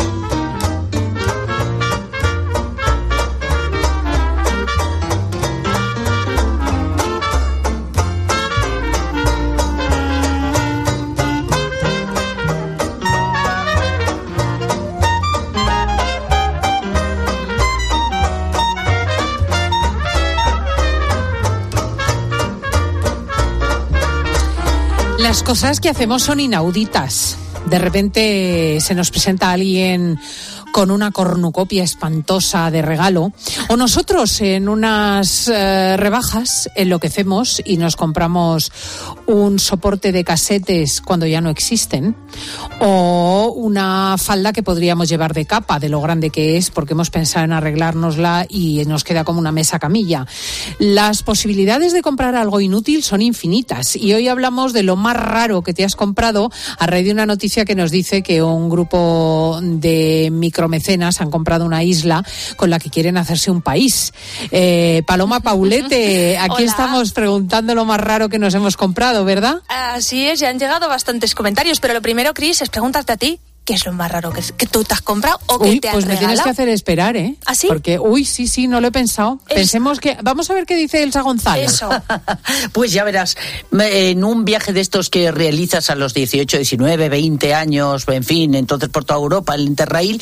Las cosas que hacemos son inauditas. De repente se nos presenta alguien con una cornucopia espantosa de regalo, o nosotros en unas rebajas enloquecemos y nos compramos un soporte de casetes cuando ya no existen, o una falda que podríamos llevar de capa de lo grande que es, porque hemos pensado en arreglárnosla y nos queda como una mesa camilla. Las posibilidades de comprar algo inútil son infinitas, y hoy hablamos de lo más raro que te has comprado a raíz de una noticia que nos dice que un grupo de micromecenas han comprado una isla con la que quieren hacerse un país. Paloma Paulete, aquí
Hola.
Estamos preguntando lo más raro que nos hemos comprado, ¿verdad?
Así es, ya han llegado bastantes comentarios, pero lo primero, Cris, es preguntarte a ti, ¿qué es lo más raro que tú te has comprado o que te han
pues me
regalado?
tienes que hacer esperar, ¿eh?
¿Ah, sí?
Porque, sí, no lo he pensado. Pensemos que... Vamos a ver qué dice Elsa González.
Eso.
Pues ya verás, en un viaje de estos que realizas a los 18, 19, 20 años, en fin, entonces por toda Europa, el Interrail,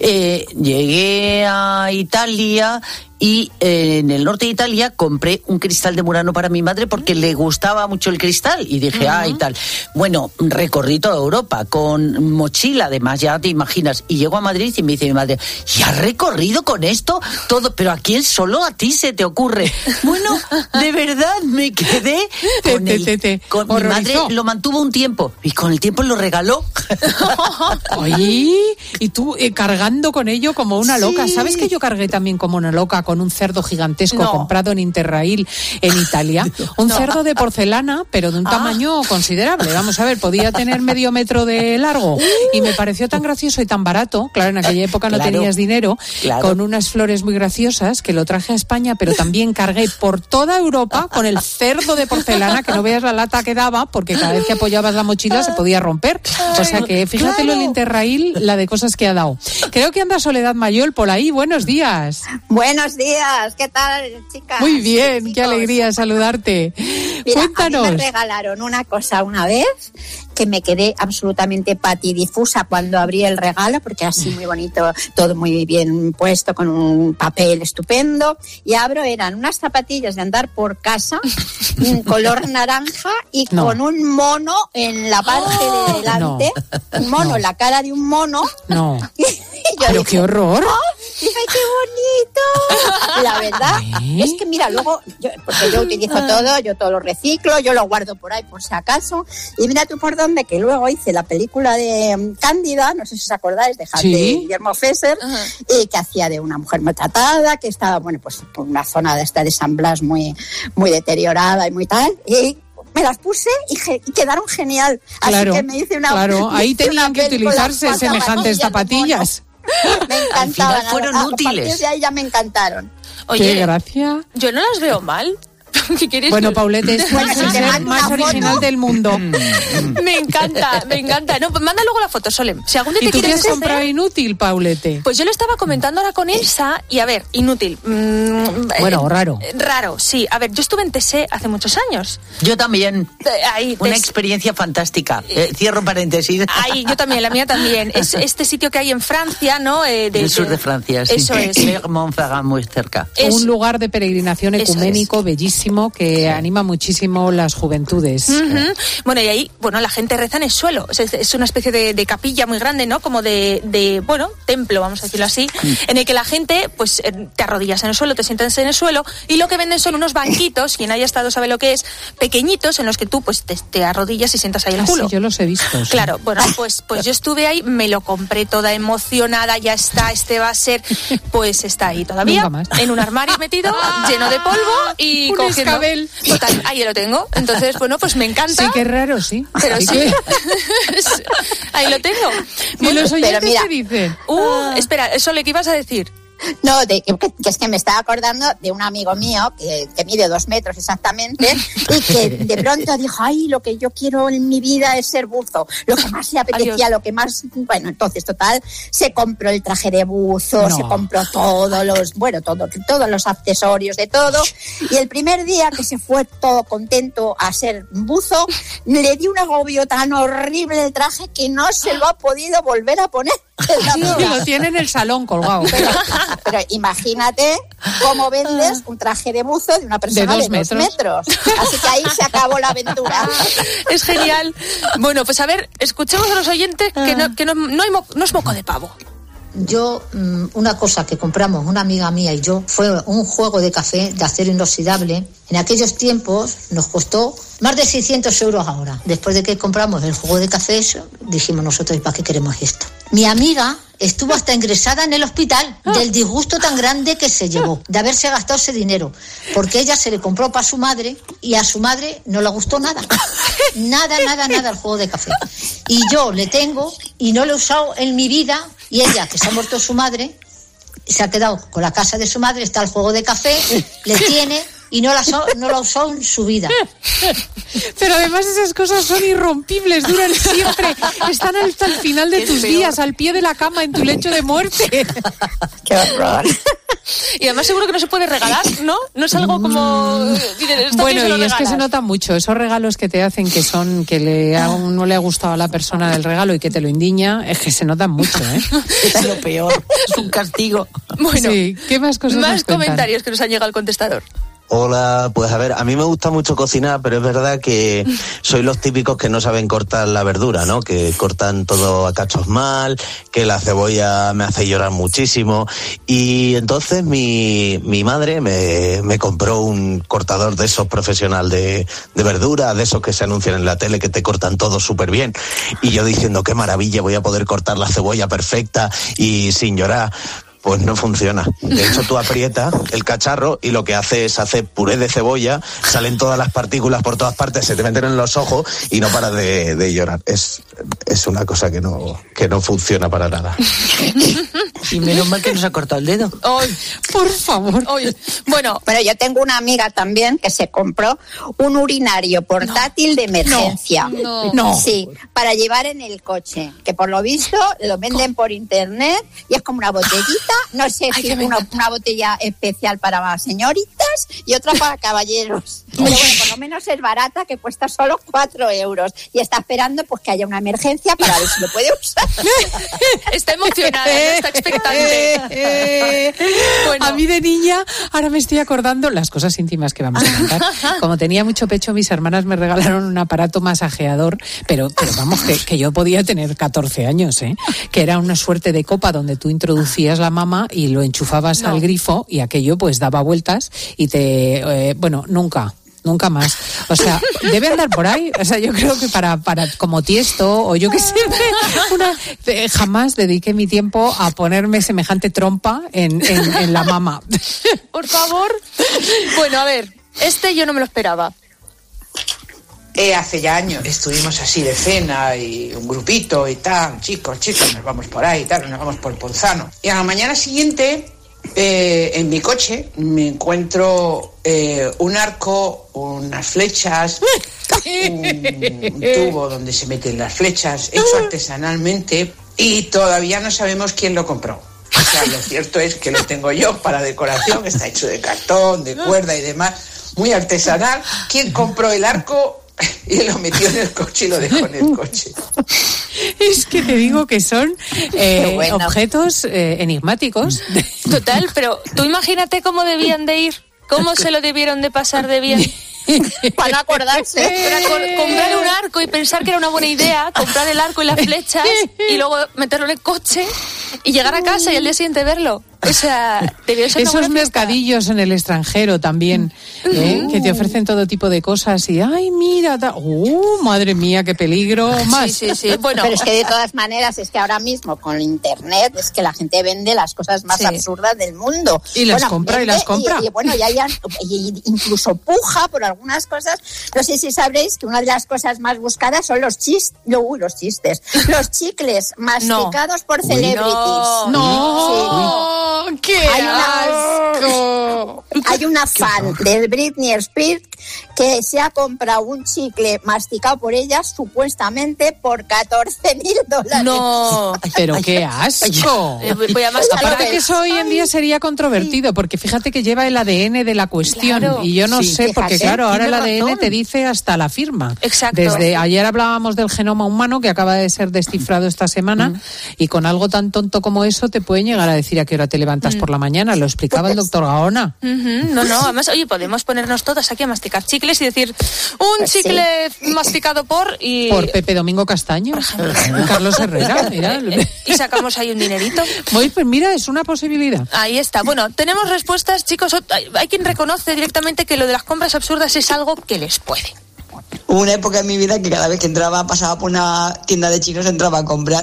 llegué a Italia y en el norte de Italia compré un cristal de Murano para mi madre porque le gustaba mucho el cristal y dije, y tal. Bueno, recorrí toda Europa con mochila, además, ya te imaginas, y llego a Madrid y me dice mi madre, ¿ya has recorrido con esto? Todo, pero ¿a quién? Solo a ti se te ocurre. Bueno, de verdad, me quedé con mi madre, lo mantuvo un tiempo y con el tiempo lo regaló.
Oye, y tú cargando con ello como una loca. ¿Sabes que yo cargué también como una loca con un cerdo gigantesco comprado en Interrail en Italia? Un cerdo de porcelana, pero de un tamaño considerable. Vamos a ver, podía tener medio metro de largo. Y me pareció tan gracioso y tan barato. Claro, en aquella época no tenías dinero. Con unas flores muy graciosas que lo traje a España, pero también cargué por toda Europa con el cerdo de porcelana, que no veas la lata que daba, porque cada vez que apoyabas la mochila se podía romper. O sea que fíjate el Interrail, la de cosas que ha dado. Creo que anda Soledad Mayol por ahí. Buenos días.
Buenos días, ¿qué tal, chicas?
Muy bien, qué alegría saludarte.
Mira,
Cuéntanos.
a mí me regalaron una cosa una vez que me quedé absolutamente patidifusa cuando abrí el regalo, porque así muy bonito, todo muy bien puesto, con un papel estupendo, y abro, eran unas zapatillas de andar por casa, color naranja, y con un mono en la parte de delante, un mono, la cara de un mono.
No. Pero qué horror.
Dice, ¡ay, qué bonito! La verdad es que, mira, luego, porque yo utilizo todo, yo todo lo reciclo, yo lo guardo por ahí por si acaso. Y mira tú por dónde, que luego hice la película de Cándida, no sé si os acordáis, de Guillermo Fesser, que hacía de una mujer maltratada, que estaba, bueno, pues por una zona de esta de San Blas muy, muy deteriorada y muy tal. Y me las puse y quedaron genial. Así que me hice una...
Claro, ahí tenían que utilizarse semejantes zapatillas.
Me encantaban.
Al final fueron útiles.
A partir de ahí ya me encantaron.
Oye,
qué gracia.
Yo no las veo mal. ¿Qué quieres?
Bueno, Paulette, es el ser más original del mundo.
Me encanta. No, pues manda luego la foto, Solem. Si algún día
¿Y
te
tú qué has
quieres
comprado inútil, Paulette?
Pues yo lo estaba comentando ahora con Elsa y a ver, inútil.
Bueno, raro.
Raro, sí. A ver, yo estuve en TSE hace muchos años.
Yo también. Una experiencia fantástica. Cierro paréntesis.
Ahí, yo también, la mía también. Es este sitio que hay en Francia, ¿no?
Del sur de Francia, sí.
Eso es.
Clermont-Ferrand, muy cerca.
Un lugar de peregrinación ecuménico bellísimo que anima muchísimo las juventudes.
Bueno, y ahí, la gente reza en el suelo. Es una especie de capilla muy grande, ¿no? Como de templo, vamos a decirlo así, en el que la gente, pues, te arrodillas en el suelo, te sientas en el suelo, y lo que venden son unos banquitos, quien haya estado sabe lo que es, pequeñitos, en los que tú, pues, te arrodillas y sientas ahí el culo.
Sí, yo los he visto. Sí.
Claro, bueno, pues yo estuve ahí, me lo compré toda emocionada, ya está, va a ser, pues está ahí todavía, en un armario metido, lleno de polvo y
un
cogiendo...
escabel.
Total, ahí lo tengo. Entonces, pues me encanta.
Sí, qué raro, sí.
Pero sí. Ahí lo tengo.
¿Y los oyentes qué dicen?
Espera, Sole, ¿qué ibas a decir?
No, que es que me estaba acordando de un amigo mío que mide 2 metros exactamente y que de pronto dijo, ay, lo que yo quiero en mi vida es ser buzo. Lo que más le apetecía, lo que más... Bueno, entonces, total, se compró el traje de buzo, se compró todos los accesorios de todo. Y el primer día que se fue todo contento a ser buzo, le dio un agobio tan horrible el traje que no se lo ha podido volver a poner.
Sí, lo tiene en el salón colgado.
Pero imagínate cómo vendes un traje de buzo de una persona de 2 metros. Así que ahí se acabó la aventura.
Es genial. Bueno, pues a ver, escuchemos a los oyentes que no es moco de pavo.
Yo, una cosa que compramos una amiga mía y yo fue un juego de café de acero inoxidable. En aquellos tiempos nos costó más de 600 euros ahora. Después de que compramos el juego de café, dijimos nosotros, ¿y para qué queremos esto? Mi amiga estuvo hasta ingresada en el hospital del disgusto tan grande que se llevó, de haberse gastado ese dinero, porque ella se le compró para su madre y a su madre no le gustó nada. Nada el juego de café. Y yo le tengo y no lo he usado en mi vida, y ella, que se ha muerto su madre, se ha quedado con la casa de su madre, está el juego de café, le tiene... y no la usó en su vida.
Pero además esas cosas son irrompibles, duran siempre, están hasta el final de tus días, al pie de la cama, en tu lecho de muerte.
¡Qué horror!
Y además seguro que no se puede regalar, ¿no? No es algo como...
Bueno, y es que se nota mucho, esos regalos que te hacen que aún no le ha gustado a la persona del regalo y que te lo indiña, es que se notan mucho, ¿eh?
Es lo peor, es un castigo.
Bueno,
sí, ¿qué más cosas
más comentarios que nos han llegado al contestador?
Hola, pues a ver, a mí me gusta mucho cocinar, pero es verdad que soy los típicos que no saben cortar la verdura, ¿no? Que cortan todo a cachos mal, que la cebolla me hace llorar muchísimo. Y entonces mi madre me compró un cortador de esos profesional de verdura, de esos que se anuncian en la tele, que te cortan todo súper bien. Y yo diciendo, qué maravilla, voy a poder cortar la cebolla perfecta y sin llorar. Pues no funciona. De hecho, tú aprietas el cacharro y lo que hace es hacer puré de cebolla, salen todas las partículas por todas partes, se te meten en los ojos y no paras de llorar. Es una cosa que no funciona para nada.
Y menos mal que nos ha cortado el dedo.
¡Ay, por favor! ¡Ay! Bueno,
yo tengo una amiga también que se compró un urinario portátil de emergencia.
No.
Sí, para llevar en el coche, que por lo visto lo venden por internet y es como una botellita, no sé si es una botella especial para señoritas y otra para caballeros. Pero bueno, por lo menos es barata, que cuesta solo 4 euros. Y está esperando pues que haya una emergencia para ver si lo puede usar.
Está emocionada, está expectante.
Bueno. A mí de niña, ahora me estoy acordando las cosas íntimas que vamos a contar. Como tenía mucho pecho, mis hermanas me regalaron un aparato masajeador, pero vamos, que yo podía tener 14 años, que era una suerte de copa donde tú introducías la mama y lo enchufabas al grifo y aquello pues daba vueltas y te... Nunca más. O sea, debe andar por ahí. O sea, yo creo que para como Tiesto o yo qué sé, jamás dediqué mi tiempo a ponerme semejante trompa en la mama.
Por favor. Bueno, a ver, yo no me lo esperaba.
Hace ya años estuvimos así de cena y un grupito y tal, chicos, nos vamos por ahí y tal, nos vamos por Ponzano. Y a la mañana siguiente, en mi coche, me encuentro un arco, unas flechas, un tubo donde se meten las flechas, hecho artesanalmente, y todavía no sabemos quién lo compró. O sea, lo cierto es que lo tengo yo para decoración, está hecho de cartón, de cuerda y demás, muy artesanal. ¿Quién compró el arco? Y lo metió en el coche y lo dejó en el coche.
Es que te digo que son objetos enigmáticos.
Total, pero tú imagínate cómo debían de ir, cómo se lo debieron de pasar de bien.
Para no acordarse.
Para comprar un arco y pensar que era una buena idea, comprar el arco y las flechas y luego meterlo en el coche y llegar a casa y al día siguiente verlo. O sea, debió ser
esos mercadillos en el extranjero también, que te ofrecen todo tipo de cosas y ¡ay, mira! ¡Madre mía, qué peligro! Más.
Sí. Bueno,
pero es que de todas maneras, es que ahora mismo con internet es que la gente vende las cosas más absurdas del mundo.
Y las compra.
Y bueno, y incluso puja por algunas cosas. No sé si sabréis que una de las cosas más buscadas son los chistes. Los chicles masticados por celebrities.
¡No! ¡Qué asco!
Hay una fan de Britney Spears que se ha comprado un chicle masticado por ella supuestamente por $14,000.
No,
pero qué asco. Aparte que eso hoy en día sería controvertido, porque fíjate que lleva el ADN de la cuestión, claro, y yo no sé, porque claro, ahora el ADN te dice hasta la firma.
Exacto.
Desde ayer hablábamos del genoma humano que acaba de ser descifrado esta semana, y con algo tan tonto como eso te pueden llegar a decir a qué hora te levantas por la mañana. Lo explicaba el doctor Gaona.
No, además, oye, podemos ponernos todas aquí a masticar chicles y decir un chicle masticado por
Pepe Domingo Castaño, Carlos Herrera, mira.
Y sacamos ahí un dinerito.
Pues mira, es una posibilidad.
Ahí está. Bueno, tenemos respuestas, chicos. Hay quien reconoce directamente que lo de las compras absurdas es algo que les puede.
Hubo una época en mi vida que cada vez que pasaba por una tienda de chinos, entraba a comprar.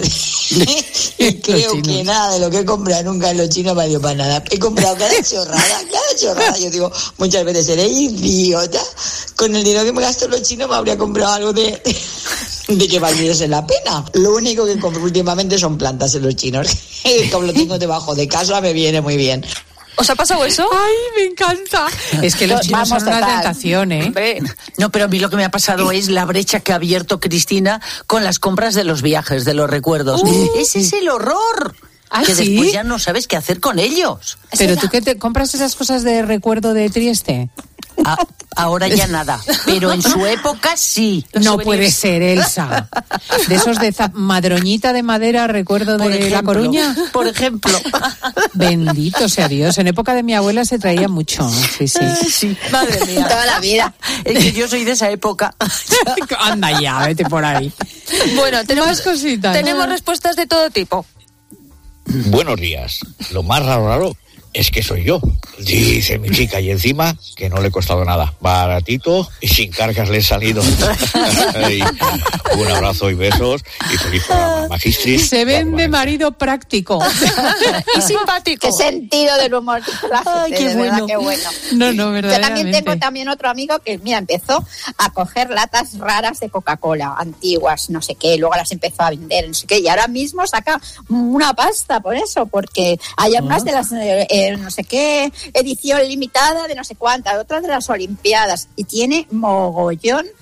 Y creo que nada de lo que he comprado nunca en los chinos me ha ido para nada. He comprado cada chorrada. Yo digo, muchas veces seré idiota. Con el dinero que me gasto en los chinos me habría comprado algo de que valiese la pena. Lo único que compro últimamente son plantas en los chinos. Como lo tengo debajo de casa, me viene muy bien.
¿Os ha pasado eso?
¡Ay, me encanta! Es que los chinos son una tentación, ¿eh?
Hombre. No, pero a mí lo que me ha pasado es la brecha que ha abierto Cristina con las compras de los viajes, de los recuerdos. Ese es el horror. Que
¿sí?
Después ya no sabes qué hacer con ellos.
¿Pero tú qué te compras esas cosas de recuerdo de Trieste?
Ahora ya nada, pero en su época sí.
No puede ser, Elsa. De esos de madroñita de madera, recuerdo de La Coruña.
Por ejemplo.
Bendito sea Dios. En época de mi abuela se traía mucho. Sí.
Madre mía.
Toda la vida.
Es que yo soy de esa época.
Anda ya, vete por ahí.
Bueno, tenemos
cositas.
Tenemos respuestas de todo tipo.
Buenos días. Lo más raro es que soy yo, dice mi chica, y encima que no le he costado nada, baratito y sin cargas le he salido. Un abrazo y besos y feliz programa, Magistris.
Se vende marido práctico
y simpático.
Qué sentido del humor.
Ay, qué bueno.
Qué bueno.
No, verdaderamente.
Yo también tengo también otro amigo que, mira, empezó a coger latas raras de Coca-Cola, antiguas, no sé qué, luego las empezó a vender, no sé qué, y ahora mismo saca una pasta por eso, porque hay algunas de las no sé qué edición limitada de no sé cuántas, otras de las Olimpiadas, y tiene mogollón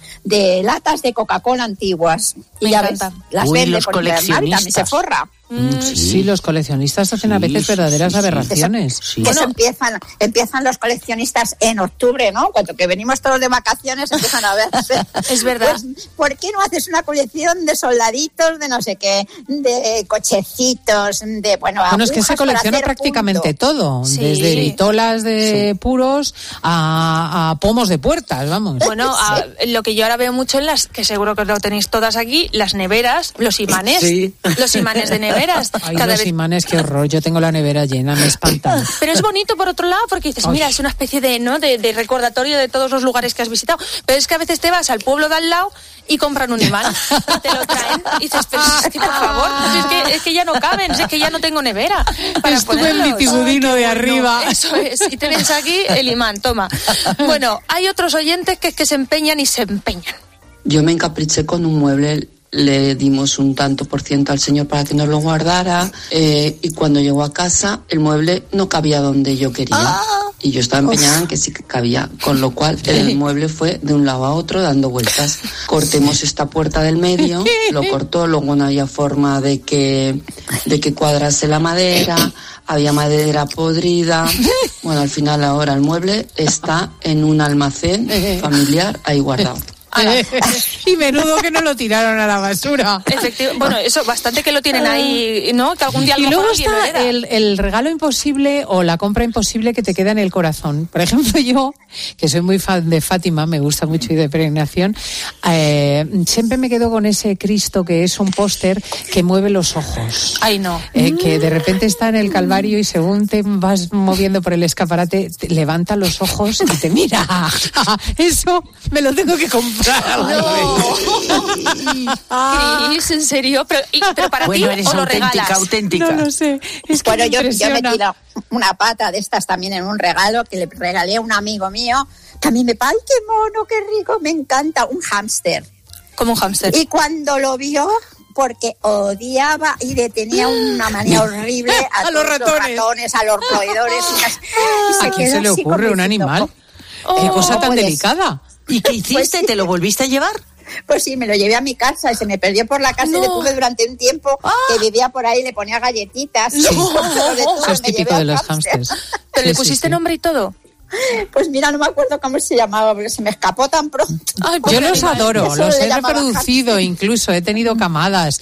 de latas de Coca-Cola antiguas.
Me
y ya
encanta.
ves, las
Uy,
vende
los
por internet, también se
coleccionistas.
forra.
Sí, los coleccionistas hacen a veces verdaderas aberraciones.
Eso empiezan los coleccionistas en octubre, ¿no? Cuando que venimos todos de vacaciones empiezan a verse.
Es verdad.
Pues, ¿por qué no haces una colección de soldaditos, de no sé qué, de cochecitos, de,
Bueno, es que se colecciona prácticamente todo,
Sí.
desde vitolas de puros a pomos de puertas, vamos.
Bueno, lo que yo ahora veo mucho en las, que seguro que lo tenéis todas aquí, las neveras, los imanes.
Sí.
Los imanes de neveras.
Ay, los imanes, qué horror, yo tengo la nevera llena, me espantan.
Pero es bonito por otro lado porque dices, mira, es una especie de, ¿no? de recordatorio de todos los lugares que has visitado. Pero es que a veces te vas al pueblo de al lado y compran un imán y te lo traen y dices, pero es que por favor, es que ya no caben, es que ya no tengo nevera para
Estuve en
ponerlos.
Vitigudino de arriba.
Eso es, y tienes aquí el imán, toma. Bueno, hay otros oyentes que se empeñan y se empeñan.
Yo me encapriché con un mueble, le dimos un tanto por ciento al señor para que nos lo guardara, y cuando llegó a casa el mueble no cabía donde yo quería. Y yo estaba empeñada en que sí que cabía, con lo cual el mueble fue de un lado a otro dando vueltas. Cortemos esta puerta del medio, lo cortó, luego no había forma de que cuadrase la madera, había madera podrida. Bueno, al final ahora el mueble está en un almacén familiar ahí guardado.
Y menudo que no lo tiraron a la basura.
Bueno, eso, bastante que lo tienen ahí, ¿no? Que algún día
Y luego
alguien lo
está
hereda.
el regalo imposible o la compra imposible que te queda en el corazón. Por ejemplo, yo, que soy muy fan de Fátima, me gusta mucho y de peregrinación, siempre me quedo con ese Cristo que es un póster que mueve los ojos.
Ay, no.
Que de repente está en el Calvario y según te vas moviendo por el escaparate, te levanta los ojos y te mira. Eso me lo tengo que comprar.
Cris, ¿en serio? ¿Pero para
Bueno,
ti
eres
o lo
auténtica,
regalas?
auténtica.
No lo sé. Es que
Bueno,
me
yo me
impresiona.
tiro una pata de estas también en un regalo que le regalé a un amigo mío, que a mí ¡ay, qué mono, qué rico! Me encanta, un hámster.
Como un hámster.
Y cuando lo vio, porque odiaba y le tenía una manía horrible a
los
pues,
todos
ratones.
los ratones, a los roedores. Y
¿A quién se le ocurre un animal? ¿Qué cosa tan
pues,
delicada?
¿Y qué hiciste?
sí.
¿Te lo volviste a llevar?
Pues sí, me lo llevé a mi casa y se me perdió por la casa y le tuve durante un tiempo que vivía por ahí, le ponía galletitas.
Eso es típico de los hámsters.
¿Pero le
Sí,
pusiste
sí.
nombre y todo?
Pues mira, no me acuerdo cómo se llamaba, porque se me escapó tan pronto.
Yo los adoro,
Eso
los
le
he
llamaba
reproducido, incluso he tenido camadas.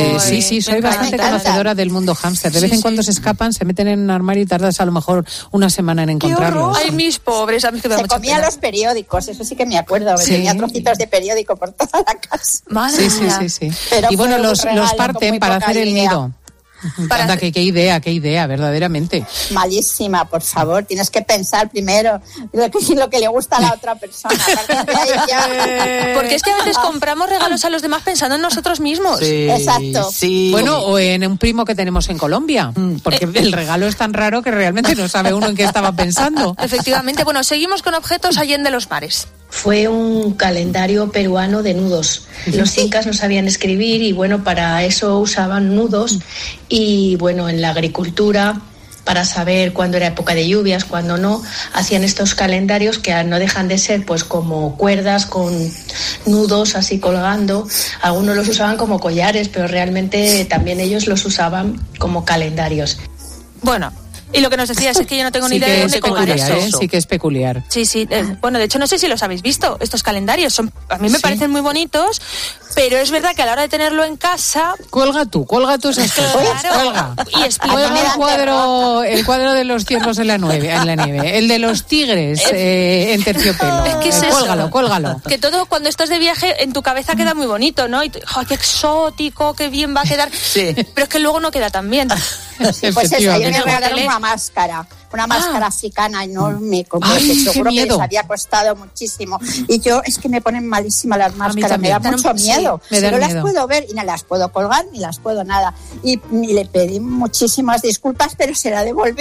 Sí, soy bastante
encanta.
conocedora del mundo hámster. De vez en cuando se escapan, se meten en un armario y tardas a lo mejor una semana en encontrarlos.
Ay, mis pobres, a mí que me da
Se
mucha
comía
pena.
los periódicos, eso sí que me acuerdo.
Sí.
Tenía trocitos de periódico por toda la casa.
Madre
Sí.
Pero
Y bueno,
fue un
los
regalo con
parten
muy
para
poca
hacer el
idea.
nido. Anda, qué idea, verdaderamente.
Malísima, por favor. Tienes que pensar primero lo que le gusta a la otra persona. A partir de ahí ya-
Porque es que a veces compramos regalos a los demás pensando en nosotros mismos.
Exacto.
Sí.
Bueno, o en un primo que tenemos en Colombia, porque el regalo es tan raro que realmente no sabe uno en qué estaba pensando.
Efectivamente. Bueno, seguimos con objetos allende los mares.
Fue un calendario peruano de nudos. Los incas no sabían escribir y bueno, para eso usaban nudos y bueno, en la agricultura, para saber cuándo era época de lluvias, cuándo no, hacían estos calendarios que no dejan de ser pues como cuerdas con nudos así colgando. Algunos los usaban como collares, pero realmente también ellos los usaban como calendarios.
Bueno, y lo que nos decías es que yo no tengo ni
Sí
idea de
que
dónde
es
colgar
peculiar,
eso.
sí que es peculiar.
Sí. Bueno, de hecho, no sé si los habéis visto, estos calendarios. A mí me parecen muy bonitos, pero es verdad que a la hora de tenerlo en casa...
Cuelga tú esas cosas.
Claro. Y explica.
Cuelga el cuadro de los ciervos en la nieve. El de los tigres en terciopelo.
Es que es eso.
Cuélgalo.
Que todo cuando estás de viaje en tu cabeza queda muy bonito, ¿no? Y qué exótico, qué bien va a quedar.
Sí.
Pero es que luego no queda tan bien.
Pues eso, yo me regalaron una máscara africana enorme, como
Ay,
que
qué
seguro que
miedo.
les había costado muchísimo. Y yo, es que me ponen malísimas las máscaras, me da
también.
mucho miedo.
me dan
no las
miedo.
puedo ver y no las puedo colgar ni las puedo nada. Y le pedí muchísimas disculpas, pero se la devolví.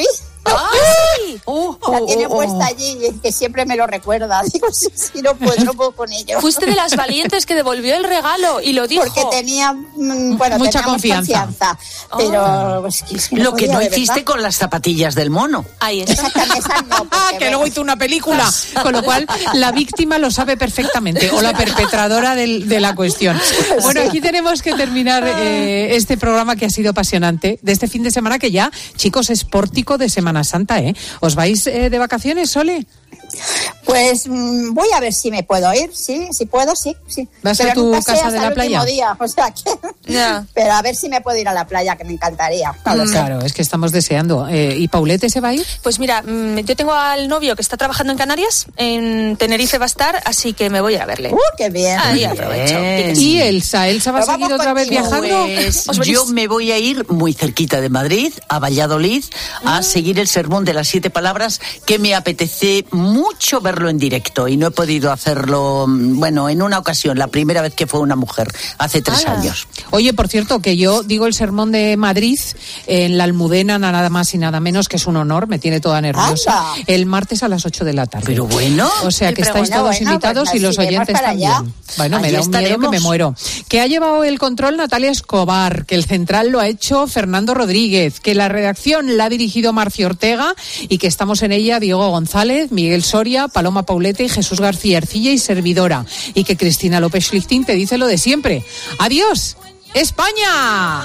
¡Ay!
La tiene puesta allí y que siempre me lo recuerda. Digo, sí, no puedo con ello.
Fuiste de las valientes que devolvió el regalo y lo dijo.
Porque tenía,
mucha confianza.
Pero es que
lo que no hiciste con las zapatillas del mono.
Ahí está.
Exactamente, esas no.
Que luego hizo una película. Con lo cual, la víctima lo sabe perfectamente, o la perpetradora de la cuestión. Bueno, aquí tenemos que terminar este programa que ha sido apasionante, de este fin de semana que ya, chicos, es pórtico de Semana Santa, ¿eh? ¿Os vais de vacaciones, Sole?
Pues voy a ver si me puedo ir, sí, si puedo, sí.
¿Vas a tu casa de la playa?
Día, o sea que...
Yeah.
Pero a ver si me puedo ir a la playa, que me encantaría.
Claro, es que estamos deseando. ¿Y Paulette se va a ir?
Pues mira, yo tengo al novio que está trabajando en Canarias, en Tenerife va a estar, así que me voy a verle.
¡Qué bien!
Ahí aprovecho.
¿Y Elsa va a seguir otra vez viajando?
Pues yo me voy a ir muy cerquita de Madrid, a Valladolid, a seguir el sermón de las 7 palabras, que me apetece mucho verlo en directo y no he podido hacerlo, bueno, en una ocasión, la primera vez que fue una mujer, hace 3 años.
Oye, por cierto, que yo digo el sermón de Madrid en la Almudena, nada más y nada menos, que es un honor, me tiene toda nerviosa, el martes a las 8 de la tarde.
Pero bueno.
O sea que estáis todos invitados y los oyentes también. Bueno, me da un miedo que me muero. Que ha llevado el control Natalia Escobar, que el central lo ha hecho Fernando Rodríguez, que la redacción la ha dirigido Marcio Ortega y que estamos en ella Diego González, Miguel Soria, Paloma Paulete y Jesús García Ercilla y servidora. Y que Cristina López Schlichting te dice lo de siempre. ¡Adiós, España!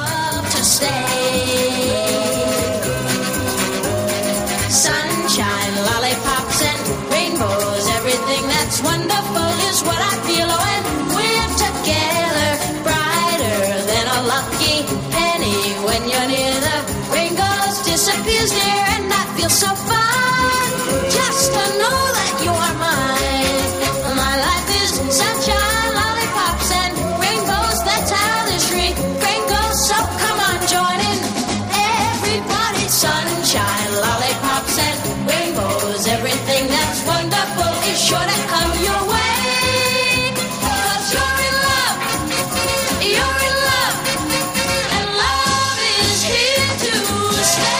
Sunshine, lollipops and rainbows, everything that's wonderful is what I feel when we're together, brighter than a lucky penny. When you're near, the rain goes, disappears near, and I feel so fine, just to know that you are mine. My life is sunshine, lollipops and rainbows, that's how this rain goes, so come on, join in, everybody. Sunshine, lollipops and rainbows, everything that's wonderful is sure to come your way. 'Cause you're in love, and love is here to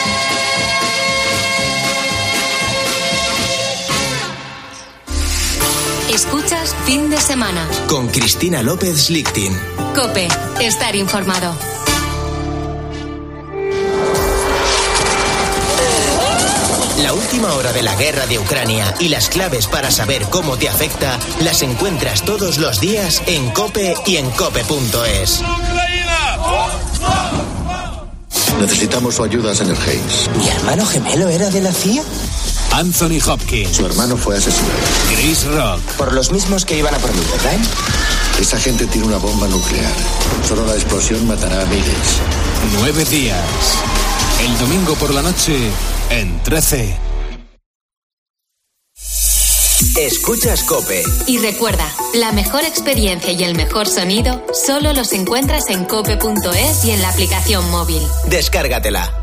stay.
Escuchas Fin de Semana
con Cristina López Schlichting.
COPE, estar informado.
La última hora de la guerra de Ucrania y las claves para saber cómo te afecta las encuentras todos los días en COPE y en COPE.es.
Necesitamos su ayuda, señor Hayes.
¿Mi hermano gemelo era de la CIA?
Anthony Hopkins.
Su hermano fue asesinado.
Chris Rock.
Por los mismos que iban a por mí, ¿verdad?
Esa gente tiene una bomba nuclear. Solo la explosión matará a miles.
9 días. El domingo por la noche en 13.
Escuchas COPE.
Y recuerda, la mejor experiencia y el mejor sonido solo los encuentras en cope.es y en la aplicación móvil.
Descárgatela.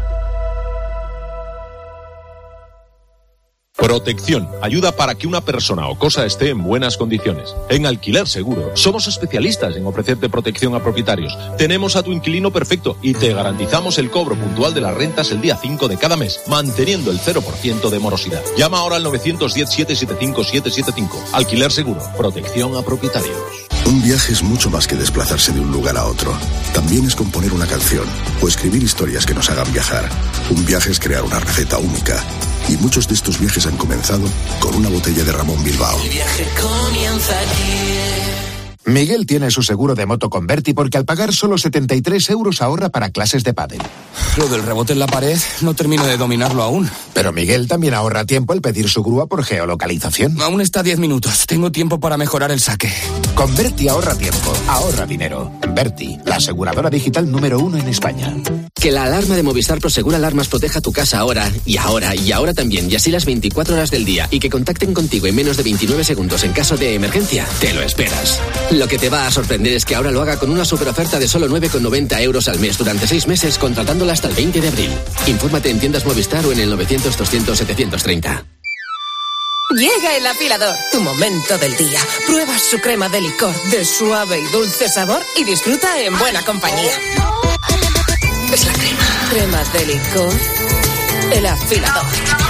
Protección. Ayuda para que una persona o cosa esté en buenas condiciones. En Alquiler Seguro somos especialistas en ofrecerte protección a propietarios. Tenemos a tu inquilino perfecto y te garantizamos el cobro puntual de las rentas el día 5 de cada mes, manteniendo el 0% de morosidad. Llama ahora al 910-775-775. Alquiler Seguro. Protección a propietarios.
Un viaje es mucho más que desplazarse de un lugar a otro. También es componer una canción o escribir historias que nos hagan viajar. Un viaje es crear una receta única. Y muchos de estos viajes han comenzado con una botella de Ramón Bilbao.
El viaje comienza aquí.
Miguel tiene su seguro de moto con Berti porque al pagar solo 73 euros ahorra para clases de pádel.
Lo del rebote en la pared no termino de dominarlo aún.
Pero Miguel también ahorra tiempo al pedir su grúa por geolocalización.
Aún está 10 minutos. Tengo tiempo para mejorar el saque.
Con Berti ahorra tiempo, ahorra dinero. Berti, la aseguradora digital número 1 en España.
Que la alarma de Movistar Prosegura Alarmas proteja tu casa ahora también, y así las 24 horas del día, y que contacten contigo en menos de 29 segundos en caso de emergencia. Te lo esperas. Lo que te va a sorprender es que ahora lo haga con una superoferta de solo 9,90 euros al mes durante 6 meses, contratándola hasta el 20 de abril. Infórmate en tiendas Movistar o en el 900-200-730.
Llega el apilador, tu momento del día. Prueba su crema de licor de suave y dulce sabor y disfruta en buena compañía. Es la crema de licor El Afilador.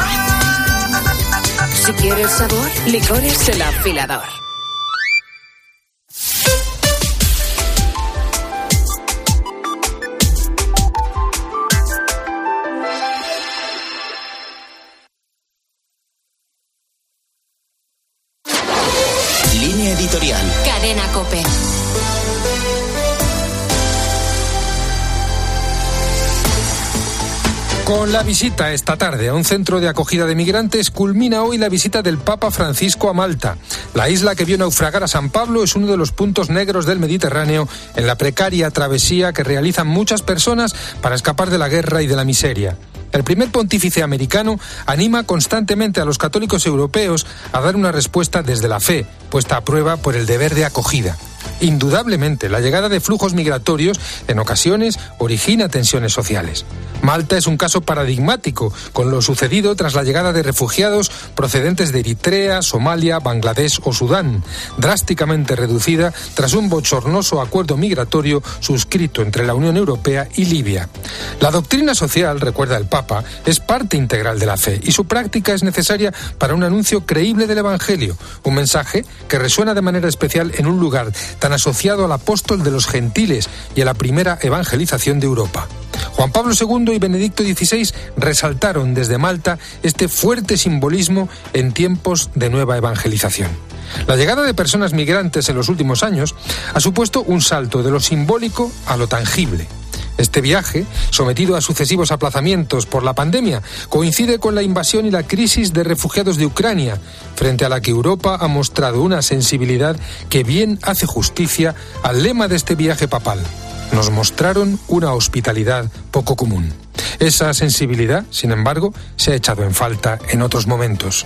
Si quieres sabor, Licores El Afilador.
Línea editorial.
Cadena COPE.
Con la visita esta tarde a un centro de acogida de migrantes culmina hoy la visita del Papa Francisco a Malta. La isla que vio naufragar a San Pablo es uno de los puntos negros del Mediterráneo en la precaria travesía que realizan muchas personas para escapar de la guerra y de la miseria. El primer pontífice americano anima constantemente a los católicos europeos a dar una respuesta desde la fe, puesta a prueba por el deber de acogida. Indudablemente, la llegada de flujos migratorios en ocasiones origina tensiones sociales. Malta es un caso paradigmático con lo sucedido tras la llegada de refugiados procedentes de Eritrea, Somalia, Bangladesh o Sudán, drásticamente reducida tras un bochornoso acuerdo migratorio suscrito entre la Unión Europea y Libia. La doctrina social, recuerda el Papa, es parte integral de la fe y su práctica es necesaria para un anuncio creíble del Evangelio, un mensaje que resuena de manera especial en un lugar tan asociado al apóstol de los gentiles y a la primera evangelización de Europa. Juan Pablo II y Benedicto XVI resaltaron desde Malta este fuerte simbolismo en tiempos de nueva evangelización. La llegada de personas migrantes en los últimos años ha supuesto un salto de lo simbólico a lo tangible. Este viaje, sometido a sucesivos aplazamientos por la pandemia, coincide con la invasión y la crisis de refugiados de Ucrania, frente a la que Europa ha mostrado una sensibilidad que bien hace justicia al lema de este viaje papal. Nos mostraron una hospitalidad poco común. Esa sensibilidad, sin embargo, se ha echado en falta en otros momentos.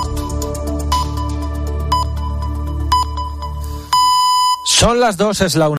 Son las 2, es la 1.